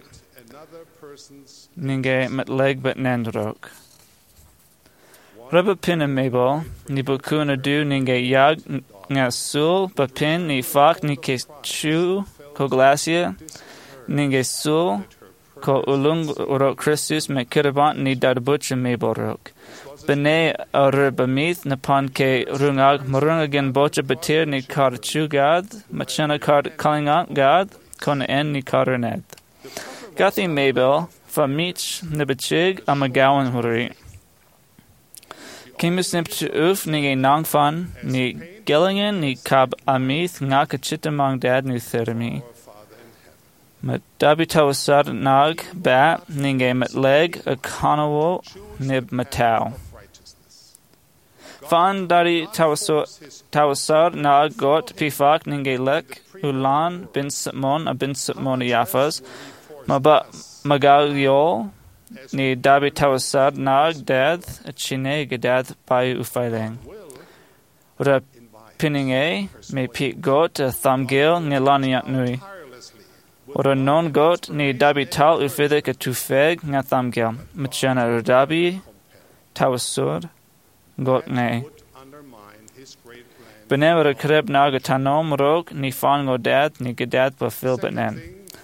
Ninge mat leg bet nendrok. Reba pin a mabel ni bukuna du ninge yag nga sul ba pin ni fak ni ke chu ko glacia ninge sul ko ulung ro Christus me kirabant ni darbuch mabel rok. Bene ar bamith na pan ke rungag marungagen bocha batir ni kar chu gad machana kar kalingat gad kon en ni karaned. Gathi mabel fa mich nibachig amagawan huri. Kimus nip to uf ni a nang fan, ni gillingen ni cab amith ngak a chitamang dad ni thermi. Met dabi tawasad nag ba ninge met leg a kanawo nib matau. Fan dari tawasad nag got pifak ninge lek ulan bin Simon a bin Simon yafas. Maba magalyol ni dabi tawasad nag dad a chine gadad by ufaileng. Ura pinninge me pit got a thamgil nilaniat nui. Ora non got ni dabi tal ufidik a tufeg nga thamgil. Machana dabi tawasud got ne. Benever a kreb naga tanom rog ni fan go dad ni gadad pa fil benen.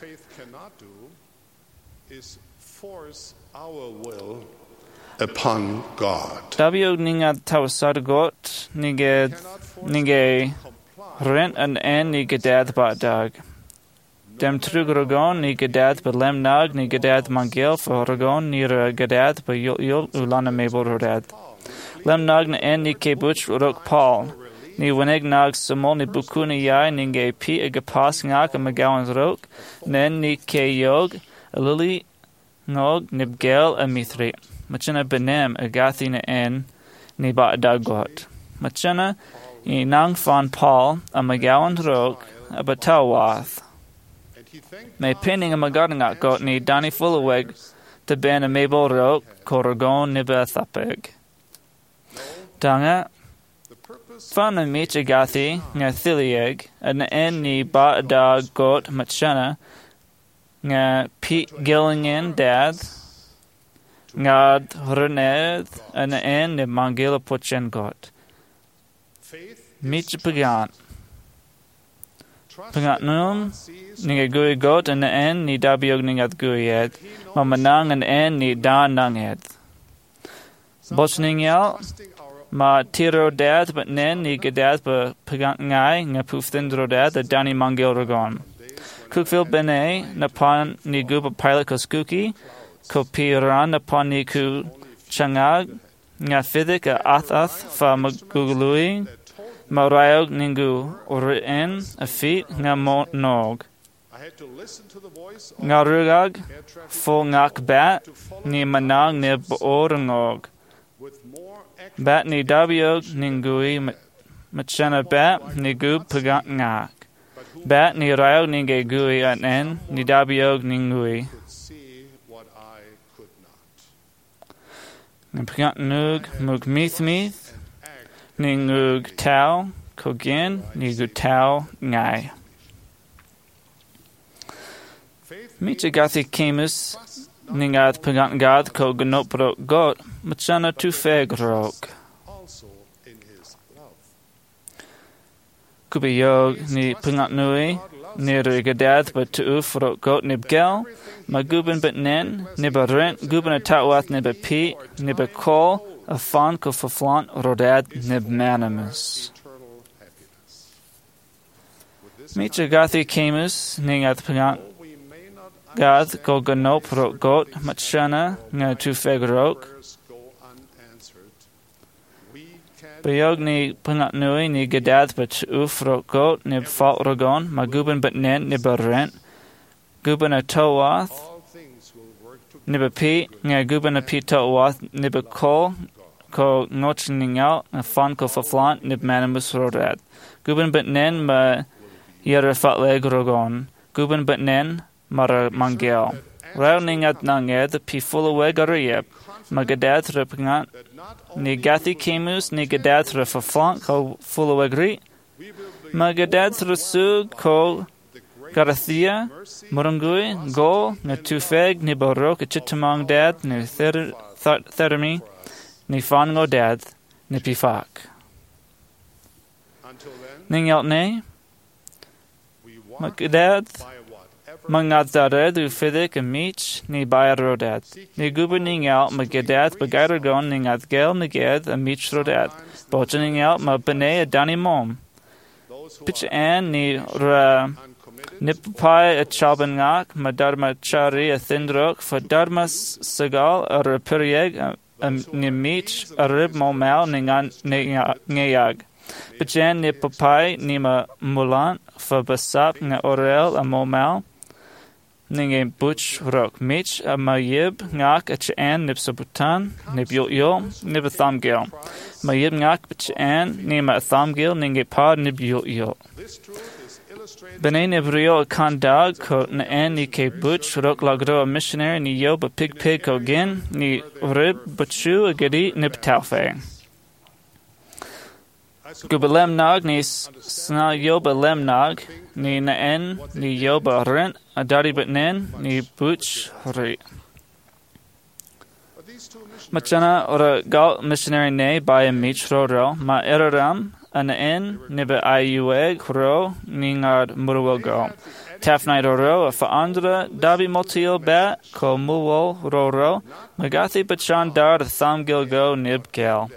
Our will upon God. Dabiog ninga tawasad got nige nige rent an en ni gadad ba dag. Dem trug rogon ni gadad ba lem nag ni gadad mangil for rogon ni ra gadad ba yul yul ulana mabel rodad. Lem nag na en ni kebuch rok Paul. Ni winig nag samol ni buku ni yai ninge pi agapas ngak a magawans rok. Nen ni ke yog a lili Nog nibgel a mithri. Machana benem a gathi na en ni ba dagot. Machana i nang fan Paul a magawan rok a batawath. May pinning a magarngat got ni dani fulaweg to ben a mabel rok korogon niba thapeg. Danga fan a mich a gathi nga thilieg an en ni ba dag got machana nga Pete Gillingen dad ngad rened an en ne mangila pochen got mich pagan pagan num ninga gui got an en ni dabiog ningat gui ed mamanang an en ni dan nang ed bochningyal ma tiro dad but nen ni gadad ba pagan ngai nga pufthindro dad a dani mangil ragon Kukvil bene napon ni guba pilot ko skuki, ko piran napon ni ku changag, nga fidik a athath fa magugului, marayog ningu urin a feet nga mo nog. Nga rugag, fo ngak bat, ni manang ni boorangog. Bat ni dabiog ningui machana bat ni gub pagak ngak. Bat ni rayog ninge gui at en, ni dabiog ningui. Nipgat nug mug mith mith, ningug tau, kogin, nigu tau ngai. Michagathi kemus, ningat pagat gad ko gnopro got, machana tu feg rog. Kubiyog ni pungat nui, ni rigadad but tu ufro got nibgel, ma guben but nen, niba rent, guben a tatwath niba pi, niba kol, a fan ko faflant rodad nib manimus. Micha gathi kemus, ningat pungat gad ko ganop ro got, machana, nga tu feg rog. Bayog ni pungat nui ni gadad but ufro got nib falt rogon, ma guben but nen niba rent, guben a towath, niba pi, nga guben a pi towath, niba kol, ko ngochin out, a fan ko faflant, nib manimus rodad. Guben but nen ma yere fatleg rogon, guben but nen mara mangel. Rao ningat nanged, pi fulaweg arayeb, ma gadad repingat, ni gathi kemus ni gadad refaflant ko fulawegri, ma gadad resug ko garathia, murungui, gol, na tufeg, ni borok, a chitamang dad, ni thermi, ni fango dad, ni pifak. Ningyalt ne, ma gadad, Mangat dared u fidik a mich ni bayar rodat. Ni gubening out ma gedat bagaragon ning at gel neged a mich rodat. Bochening out ma bene a dani mom. Pitch an ni ra nipai a chalbangak ma dharma chari a thindrok for dharma sagal a reperieg ni mich arib momel ni ngan ngeyag. Bajan ni papai ni ma mulan fa basap nga orel a momel ni nge butch rok. Mich a mayib ngak a chan nib sabutan nib yul yul nib a thamgil. Mayib ngak bachan ni ma a thamgil ni nge pod nib yul yul. Bene nib rio a kandag ko na en ni ke butch rok lagro a missionary ni yob a pig pig ko gin ni rib bachu a gedi nib taufe. Gubalem nag ni sna yoba lemnag ni na en ni yoba rent a dari batnen ni butch ri. Machana ora gal missionary ne by a mich ro ma eraram an en ni ba ayueg ro ni ngad murwel go. Tafnight ro a fa andra dabi motil ba ko muwol ro ro magathi bachan dar thamgil go nib gal.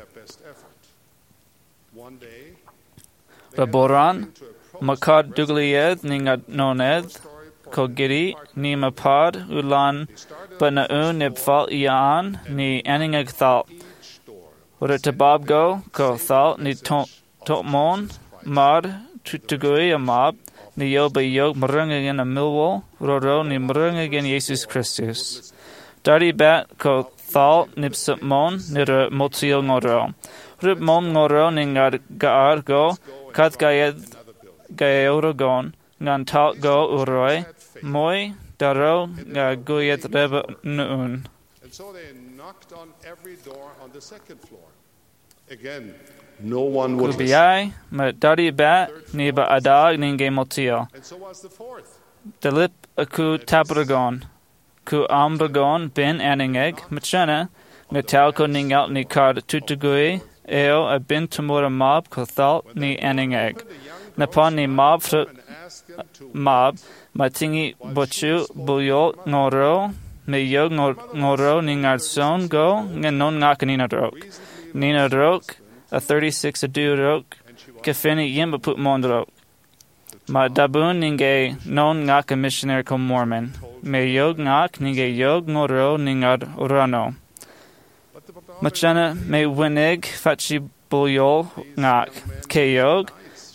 Raboran, makad duglied ningad noned, ko giri ni mapad ulan bana un nib fal iaan ni aningag thal. Ura tabab go ko thal ni totmon mad tutugui a mob ni yoba yog marungagan a milwol roro ni marungagan Jesus Christus. Dari bat ko thal nib supmon nira motil ngoro. Rib mom ngoro ningad gaar go kat gayed gaeorogon ngan tal go uroi moi daro ga guyet reba nuun. And so they knocked on every door on the second floor. Again, no one would listen. Kubiai ma dari ba ni ba adag ninge motil. And so was the fourth. Delip aku tabragon ku ambragon bin aningeg machana natalko ningal ni card tutugui eo a bin tumura mob ko thal ni aningeg. Napon ni mob fr mob matingi bochu buyol ngoro me yog ngoro ningar son go non ngakanina drok. Nina drok a thirty-six a du drok kafini yimba put mondrok. Ma dabun ninge non ngaka missionary ko Mormon. Me yog ngak ninge yog ngoro ningar urano. Machana me winig fachi bulyol ngak ke yog.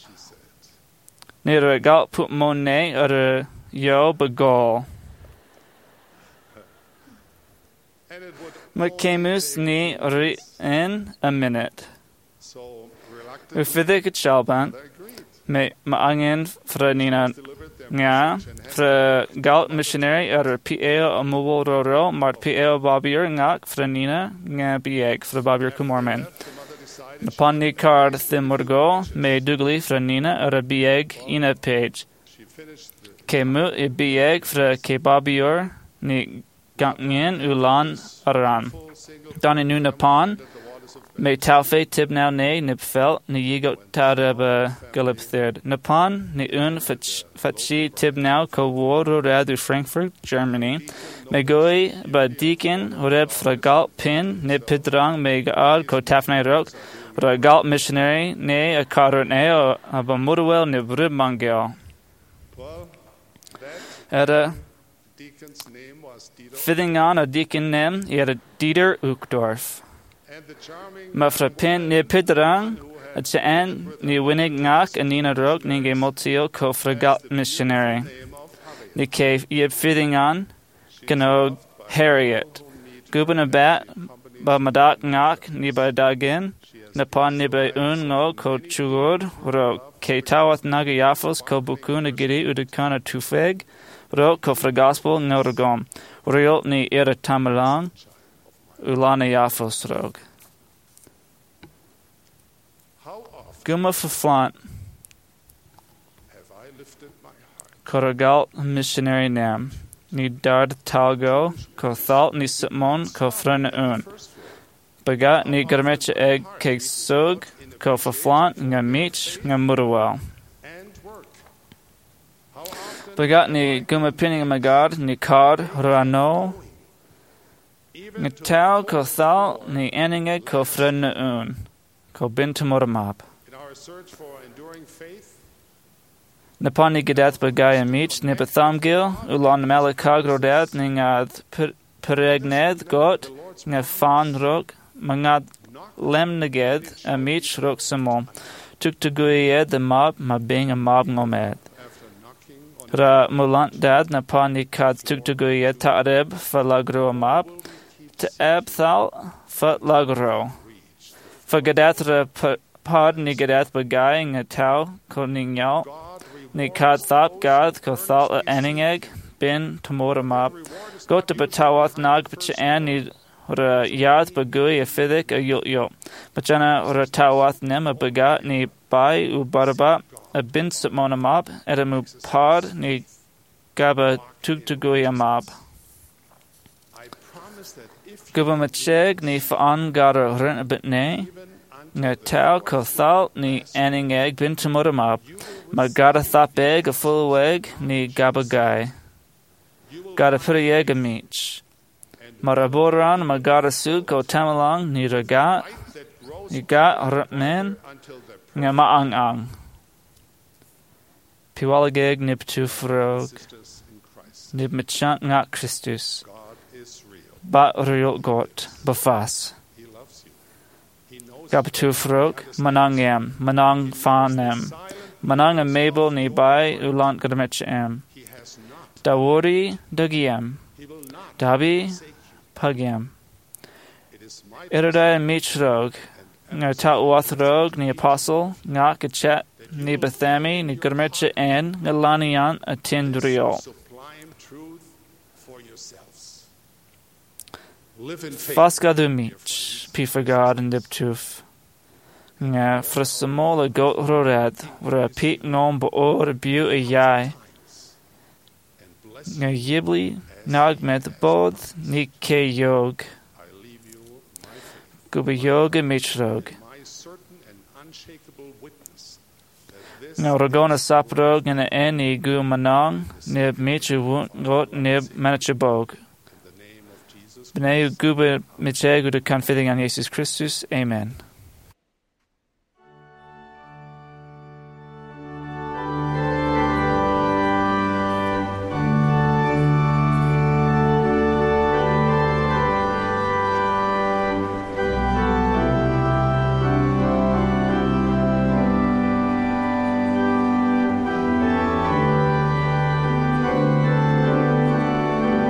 Nira gal put monne or yo bagol. Makemus ni ri in a minute. Ufidik chalban me maangin fra nina nga fra gal missionary or peo amuwo roro mar peo babier ngak fra nina nga bieg fra babier kumormen. Upon ni card thimurgo me dugli fra nina or bieg ina page. Ke mu i bieg fra ke babier ni gangin ulan aran. Dani nu napon me taufe tibnau ne nipfel ni yigo taraba galipthird. Napon ni un fachi tibnau ko woro radu Frankfurt, Germany. Me goi ba deacon horeb fragal pin ni pidrang me gaad ko tafnai rok. Ragal missionary ne a karot ne o abamurwel ni brib mangel. Era fitting on a deacon nem era Dieter Uchtdorf. Mafra pin ni pidrang a chan ni winig ngak anina rok ninge motio ko fragal missionary. Ni ke yeb fitting on gano Harriet. Guban a bat ba madak ngak ni ba dagin. Napon ni ba un ngo ko chugod ro ke tawath nagayafos ko bukuna giri udakana tufeg. Ro ko fragospel ngorogom. Riol ni era tamalang ulana yafos rog. Guma faflant koragal missionary nam. Ni dard talgo ko thalt ni sitmon ko frana un. Bagat ni garmecha egg keg sug ko faflant nga mich nga murwal. Bagat ni guma pinning magad ni card rano. Ngatal ko thal ni aninge ko frana un. Ko bintamuramab. Napon ni gadat bagaya mich ni bathamgil ulan malakag rodat ni ngad peregned got nga fan rog, mga lemneged, a mich rog samo, tuk tuguyed the mob, ma bing a mob ngomed. Ra mulant dad na pani kad tuk tuguyed ta areb fa lagro a mob, ta eb thal fa lagro. Fa gadat ra pod ni gadat bagay nga tau ko ningyal, ni kad thap gad ko thal a eningeg, bin tamora mob, go to batawath nag pacha an ni ra yad bagui a fidik a yul yul. Pachana ra tawath nem a bagat ni bai u baraba a bin sapmona mob, edamu pod ni gaba tugtugui a mob. Gubamacheg ni fa'an gara rin a bit ne, nga tau ko thal ni aning egg bin tamora mob, ma gada thap egg a full weg ni gaba gai. Gada pirieg a mich. Maraboran ma gada su ko tamalang ni ragat, ni gat ratmen, nga maang ang. Piwalageg nib tu frog, nib machant nga Christus, ba ryot got, bafas. Gab tu frog, manang em, manang fan em, manang a mabel ni bai ulant gadamech em. Dawori dagiem, dabi pagiem. Irada mithrog, nga ta'uath rog ni apostle, nga kachet, ni bathami, ni gurmecha en, nga lanian a tindrio. Fasgadu mich, pifagad and diptuf. Nga frasamola got rored, wra pik nom bo or bu a yai. Nga yibli, nagmet bod, ni ke yog. Guba yoga mithrog. Nga ragona saprog nga eni gu manang, nib michu got nib manachabog. Bneu guba michegu de confiding on Jesus Christus. Amen.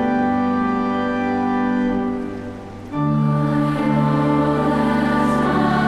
Bye.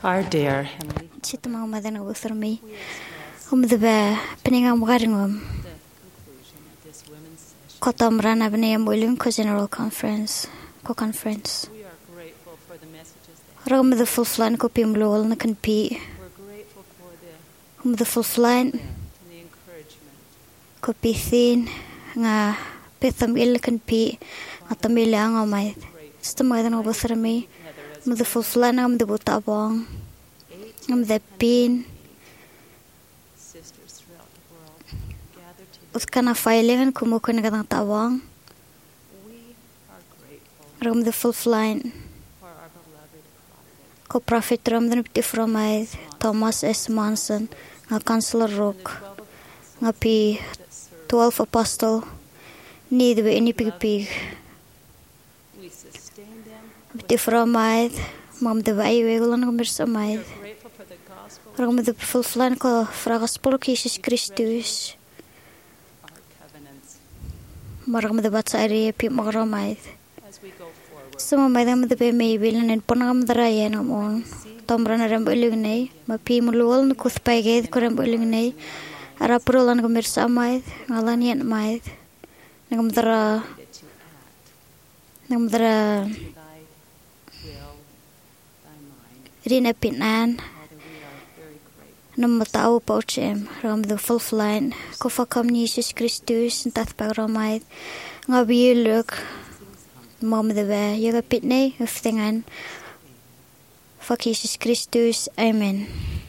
Our dear Heavenly Chit mga madan ng usar mi. Umdaba peningang magarangom. Kotom rana bnayam ulim ko General Conference. Ko conference. We are grateful for the messages that Ragam the full flan ko pimlol na kan pi. we're grateful for the, Um the full flan and the encouragement. ko pithin nga pitham il kan pi at tamila nga may. Sto mga dan ng usar mi. Um the full flan am the butabong. Um the pin. Sisters throughout the world gathered together. Uskana filing kumuko na gadang tawang. We are grateful Ragam the full flan. for our beloved prophet. Ko prophet ram den pti from my Thomas S. Monson nga Councilor Rook nga pi twelve apostle ni de ini pig-pig We sustain them. pti from my mam de vai wegulan nga mirsa my We're grateful for the gospel, ragam de full flan ko fra gospel ki Jesus Christus our covenants, maragam de bat sa area pi magramay as we go forward. sama may dam de be may bilan en ponagam darayan amon tomra na ram uling nay mapi mulwal na kuthpay ged ko ram uling nay ara purulan ko mirsa may ngalan yan may nagam dara nagam dara Thy will, thy mind. rina pinan Father, we are very grateful. nam matao pa uchem ram the full fline ko fakam ni Jesus Christus tat pagramay nga biluk mam de ba yaga pitnay uftingan Fuck Jesus Christus. Amen.